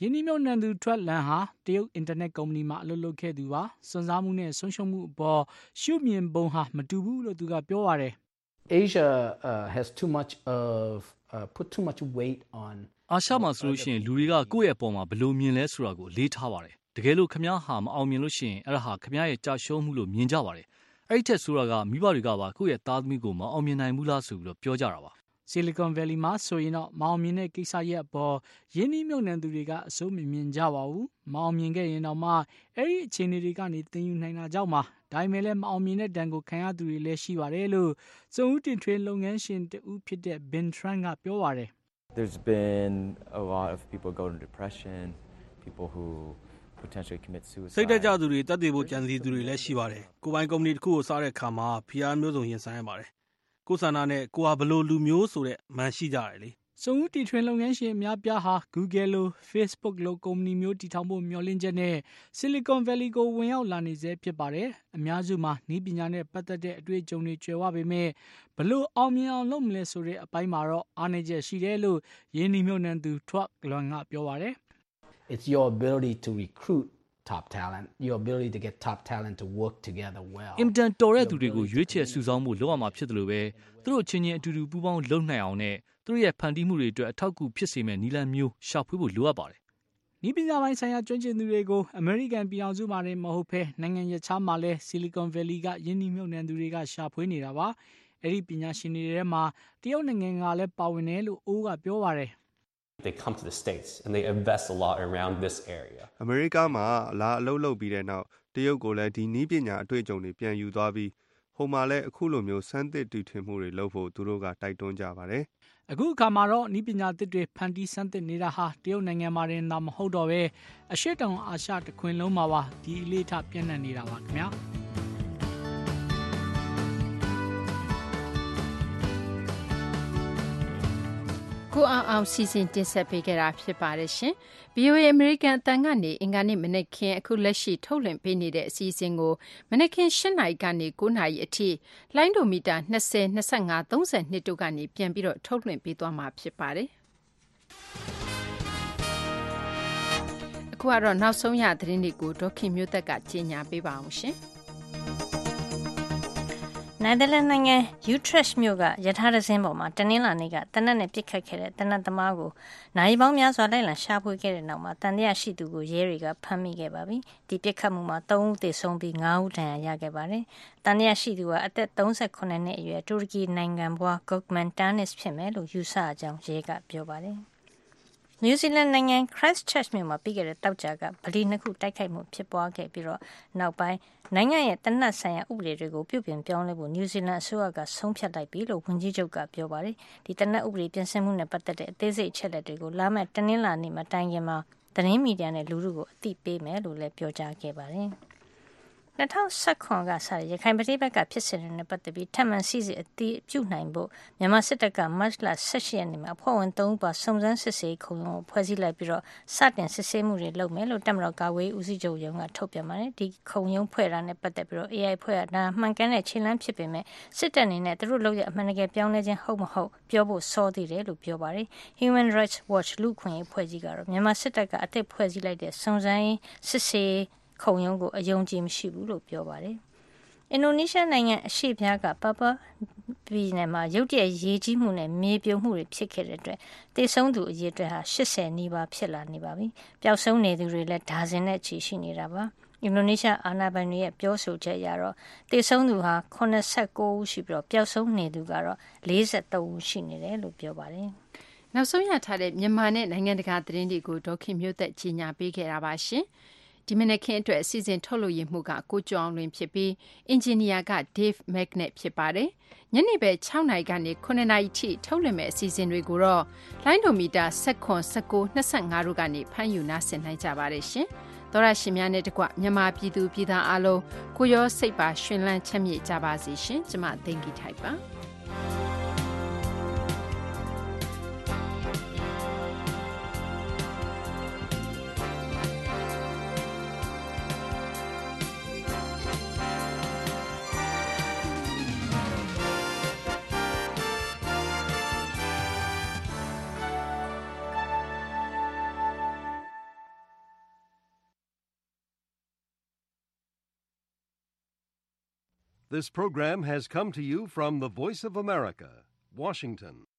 ယင်းနှမြုပ်နှံသူထွက်လန်ဟာတရုတ်အင်တာနက်ကုမ္ပဏီမှာအလုပ်လုပ်ခဲ့သူပါစွန့်စားမှုနဲ့ဆုံးရှုံးမှုအပေါ်ရှုမြင်ပုံဟာမတူဘူးလို့သူကပြောပါတယ် Asia has too much of put too much weight on အာရှမှာဆိုလို့ရှိရင်လူတွေကကိုယ့်ရဲ့အပေါ်မှာဘယ်လိုမြင်လဲဆိုတာကိုလေးထားပါတယ်တကယ်လို့ခမည်းဟာမအောင်မြင်လို့ရှိရင်အဲ့ဒါဟာခမည်းရဲ့ကြာရှုံးမှုလို့မြင်ကြပါတယ်အဲ့ဒီထက်ဆိုတာကမိဘတွေကပါကိုယ့်ရဲ့သားသမီးကိုမအောင်မြင်နိုင်ဘူးလားဆိုပြီးတော့ပြောကြတာပါ Silicon Valley မှာဆိုရင်တော့မအောင်မြင်တဲ့ကိစ္စရဲ့အပေါ်ယင်းနှမြုပ်နှံသူတွေကအစိုးမမြင်ကြပါဘူးမအောင်မြင်ခဲ့ရင်တော့မှအဲ့ဒီအခြေအနေတွေကနေသင်ယူနိုင်တာကြောင့်ပါဒါပေမဲ့လည်းမအောင်မြင်တဲ့တန်ကိုခံရသူတွေလည်းရှိပါတယ်လို့စုံဦးတင်ထွေးလုပ်ငန်းရှင်တဦးဖြစ်တဲ့ Ben Tran ကပြောပါတယ် There's been a lot of people go into depression people who potentially commit suicide စိတ်တက်ကြသူတွေတက်တည်ဖို့ကြံစည်သူတွေလည်းရှိပါတယ်ကိုယ်ပိုင်ကုမ္ပဏီတစ်ခုကိုစတဲ့အခါမှာဖိအားမျိုးစုံရင်ဆိုင်ရပါတယ်ကိုယ်ဆန္ဒနဲ့ကိုဟာဘလို့လူမျိုးဆိုတဲ့မှန်ရှိကြတယ်လေစုံဦးတီထွင်လုပ်ငန်းရှင်အများပြားဟာ Google လို Facebook လိုကုမ္ပဏီမျိုးတည်ထောင်ဖို့မျှော်လင့်ချက်နဲ့ Silicon Valley ကိုဝင်ရောက်လာနေစေဖြစ်ပါတယ်အများစုမှာနည်းပညာနဲ့ပတ်သက်တဲ့အတွေ့အကြုံတွေကျွယ်ဝပေမဲ့ဘလို့အောင်မြင်အောင်လုပ်မလဲဆိုတဲ့အပိုင်းမှာတော့အားနည်းချက်ရှိတယ်လို့ယင်းနှမြုပ်နှံသူထွက်လွန်ကပြောပါတယ် It's your ability to recruit top talent your ability to get top talent to work together well အင်တန်တော်တဲ့သူတွေကိုရွေးချယ်စုဆောင်းမှုလုပ်ရမှာဖြစ်တယ်လို့ပဲသူတို့ချင်းချင်းအတူတူပူးပေါင်းလုပ်နိုင်အောင်နဲ့သူတို့ရဲ့ဖန်တီးမှုတွေအတွက်အထောက်အကူဖြစ်စေမယ့်နည်းလမ်းမျိုးရှာဖွေဖို့လိုအပ်ပါတယ်နီးပညာပိုင်းဆိုင်ရာကျွမ်းကျင်သူတွေကိုအမေရိကန်ပြည်ထောင်စုမှာနေမဟုတ်ဘဲနိုင်ငံရခြားမှာလဲ Silicon Valley ကယင်းနှမြုပ်နှံသူတွေကရှာဖွေနေတာပါအဲ့ဒီပညာရှင်တွေထဲမှာတရုတ်နိုင်ငံကလည်းပါဝင်တယ်လို့အိုးကပြောပါတယ် They come to the States and they invest a lot around this area. အမေရိကမှာလာအလုပ်လုပ်ပြီးတဲ့နောက်တရုတ်ကိုလည်းဒီနည်းပညာအတွေ့အကြုံတွေပြန်ယူသွားပြီးဟိုမှာလည်းအခုလိုမျိုးစမ်းသစ်တူထွင်မှုတွေလုပ်ဖို့သူတို့ကတိုက်တွန်းကြပါတယ်။အခုအခါမှာတော့နည်းပညာသစ်တွေဖန်တီးစမ်းသစ်နေတာဟာတရုတ်နိုင်ငံမှာတင်သာမဟုတ်တော့ပဲအရှေ့တောင်အာရှတစ်ခွင်လုံးမှာပါဒီအလေးထားပြန့်နှံ့နေတာပါခင်ဗျာ။ကိုအောင်စီစဉ်တင်ဆက်ပေးခဲ့တာဖြစ်ပါတယ်ရှင်။ VOA American အတန်ကနေအင်္ဂါနေ့မနေ့ခင်အခုလက်ရှိထုတ်လွှင့်ပေးနေတဲ့အစီအစဉ်ကိုမနေ့ခင်8နာရီကနေ9နာရီအထိလိုင်းဒိုမီတာ20 25 32တို့ကနေပြန်ပြီးတော့ထုတ်လွှင့်ပေးသွားမှာဖြစ်ပါတယ်။အခုကတော့နောက်ဆုံးရသတင်းတွေကိုဒေါခင်မျိုးသက်ကကြီးညာပေးပါအောင်ရှင်။နယ်သာလန်နိုင်ငံ Utrecht မြို့ကရထားတစ်စင်းပေါ်မှာတနင်္လာနေ့ကတနက်နဲ့ပစ်ခတ်ခဲ့တဲ့တနက်သမားကိုနိုင်ပေါင်းများစွာလိုက်လံရှာဖွေခဲ့တဲ့နောက်မှာတန်တရားရှိသူကိုရဲတွေကဖမ်းမိခဲ့ပါပြီ။ဒီပစ်ခတ်မှုမှာ3ဦးသေဆုံးပြီး5ဦးဒဏ်ရာရခဲ့ပါတယ်။တန်တရားရှိသူကအသက်38နှစ်အရွယ်တူရကီနိုင်ငံဘွား Gökmen Tanis ဖြစ်မယ်လို့ယူဆအကြောင်းရဲကပြောပါတယ်။နယူးဇီလန်နိုင်ငံ Christchurch မြို့မှာပြီးခဲ့တဲ့တောက်ကြကဗလီ2ခုတိုက်ခိုက်မှုဖြစ်ပွားခဲ့ပြီးတော့နောက်ပိုင်းနိုင်ငံရဲ့တနတ်ဆိုင်ရာဥပဒေတွေကိုပြုပြင်ပြောင်းလဲဖို့နယူးဇီလန်အစိုးရကဆုံးဖြတ်လိုက်ပြီလို့ဝန်ကြီးချုပ်ကပြောပါတယ်။ဒီတနတ်ဥပဒေပြင်ဆင်မှုနဲ့ပတ်သက်တဲ့အသေးစိတ်အချက်အလက်တွေကိုလာမယ့်တနင်္လာနေ့မှာတိုင်ခင်မှာသတင်းမီဒီယာနဲ့လူထုကိုအသိပေးမယ်လို့လည်းပြောကြားခဲ့ပါတယ်။2019ကစတဲ့ရခိုင်ပြည်ဘက်ကဖြစ်စဉ်တွေနဲ့ပတ်သက်ပြီးထပ်မံစီစစ်အတည်ပြုနိုင်ဖို့မြန်မာစစ်တပ်ကမတ်လ18ရက်နေ့မှာအဖွဲ့ဝင်3ဦးပါစုံစမ်းစစ်ဆေးခုံရုံးဖွဲ့စည်းလိုက်ပြီးတော့စတင်စစ်ဆေးမှုတွေလုပ်မယ်လို့တပ်မတော်ကာကွယ်ရေးဦးစီးချုပ်ရုံးကထုတ်ပြန်ပါတယ်ဒီခုံရုံးဖွဲ့တာနဲ့ပတ်သက်ပြီးတော့ AI ဖွဲ့တာဒါမှန်ကန်တဲ့ခြေလှမ်းဖြစ်ပေမဲ့စစ်တပ်အနေနဲ့သူတို့လုပ်ရအမှန်တကယ်ပြောင်းလဲခြင်းဟုတ်မဟုတ်ပြောဖို့စောသေးတယ်လို့ပြောပါတယ် Human Rights Watch လူ့ခွင့်ရေးဖွဲ့စည်းကတော့မြန်မာစစ်တပ်ကအသစ်ဖွဲ့စည်းလိုက်တဲ့စုံစမ်းရေးစစ်ဆေးခုံရုံးကိုအယုံကြည်မရှိဘူးလို့ပြောပါတယ်။အင်ဒိုနီးရှားနိုင်ငံအရှေ့ပြားကပါပါပြည်နယ်မှာရုတ်တရက်ရေကြီးမှုနဲ့မြေပြိုမှုတွေဖြစ်ခဲ့တဲ့အတွက်သေဆုံးသူအရေအတွက်ဟာ80နီးပါးဖြစ်လာနေပါပြီ။ပျောက်ဆုံးနေသူတွေလည်းဒါဇင်နဲ့ချီရှိနေတာပါ။အင်ဒိုနီးရှားအာဏာပိုင်တွေရဲ့ပြောဆိုချက်အရတော့သေဆုံးသူဟာ89ဦးရှိပြီးတော့ပျောက်ဆုံးနေသူကတော့43ဦးရှိနေတယ်လို့ပြောပါတယ်။နောက်ဆုံးရထားတဲ့မြန်မာနဲ့နိုင်ငံတကာသတင်းတွေကိုဒေါခင်မျိုးသက်ကြီးညာပေးခဲ့တာပါရှင်။ဒီမနက်ခင်းအတွက်အစီအစဉ်ထုတ်လို့ရမှုကကိုကျော်အောင်လွင်ဖြစ်ပြီးအင်ဂျင်နီယာက Dave Magnet ဖြစ်ပါတယ်။ညနေပဲ6နာရီကနေ9နာရီထိထုတ်လွှင့်မဲ့အစီအစဉ်တွေကိုတော့လိုင်းဒိုမီတာ19 19 25တို့ကနေဖမ်းယူနားဆင်နိုင်ကြပါတယ်ရှင်။သောရရှင်များနဲ့တကွမြန်မာပြည်သူပြည်သားအားလုံးကိုရောစိတ်ပါရှင်လန်းချမ်းမြေ့ကြပါစေရှင်။ကျမသိင်္ဂီထိုက်ပါ။ This program has come to you from the Voice of America, Washington.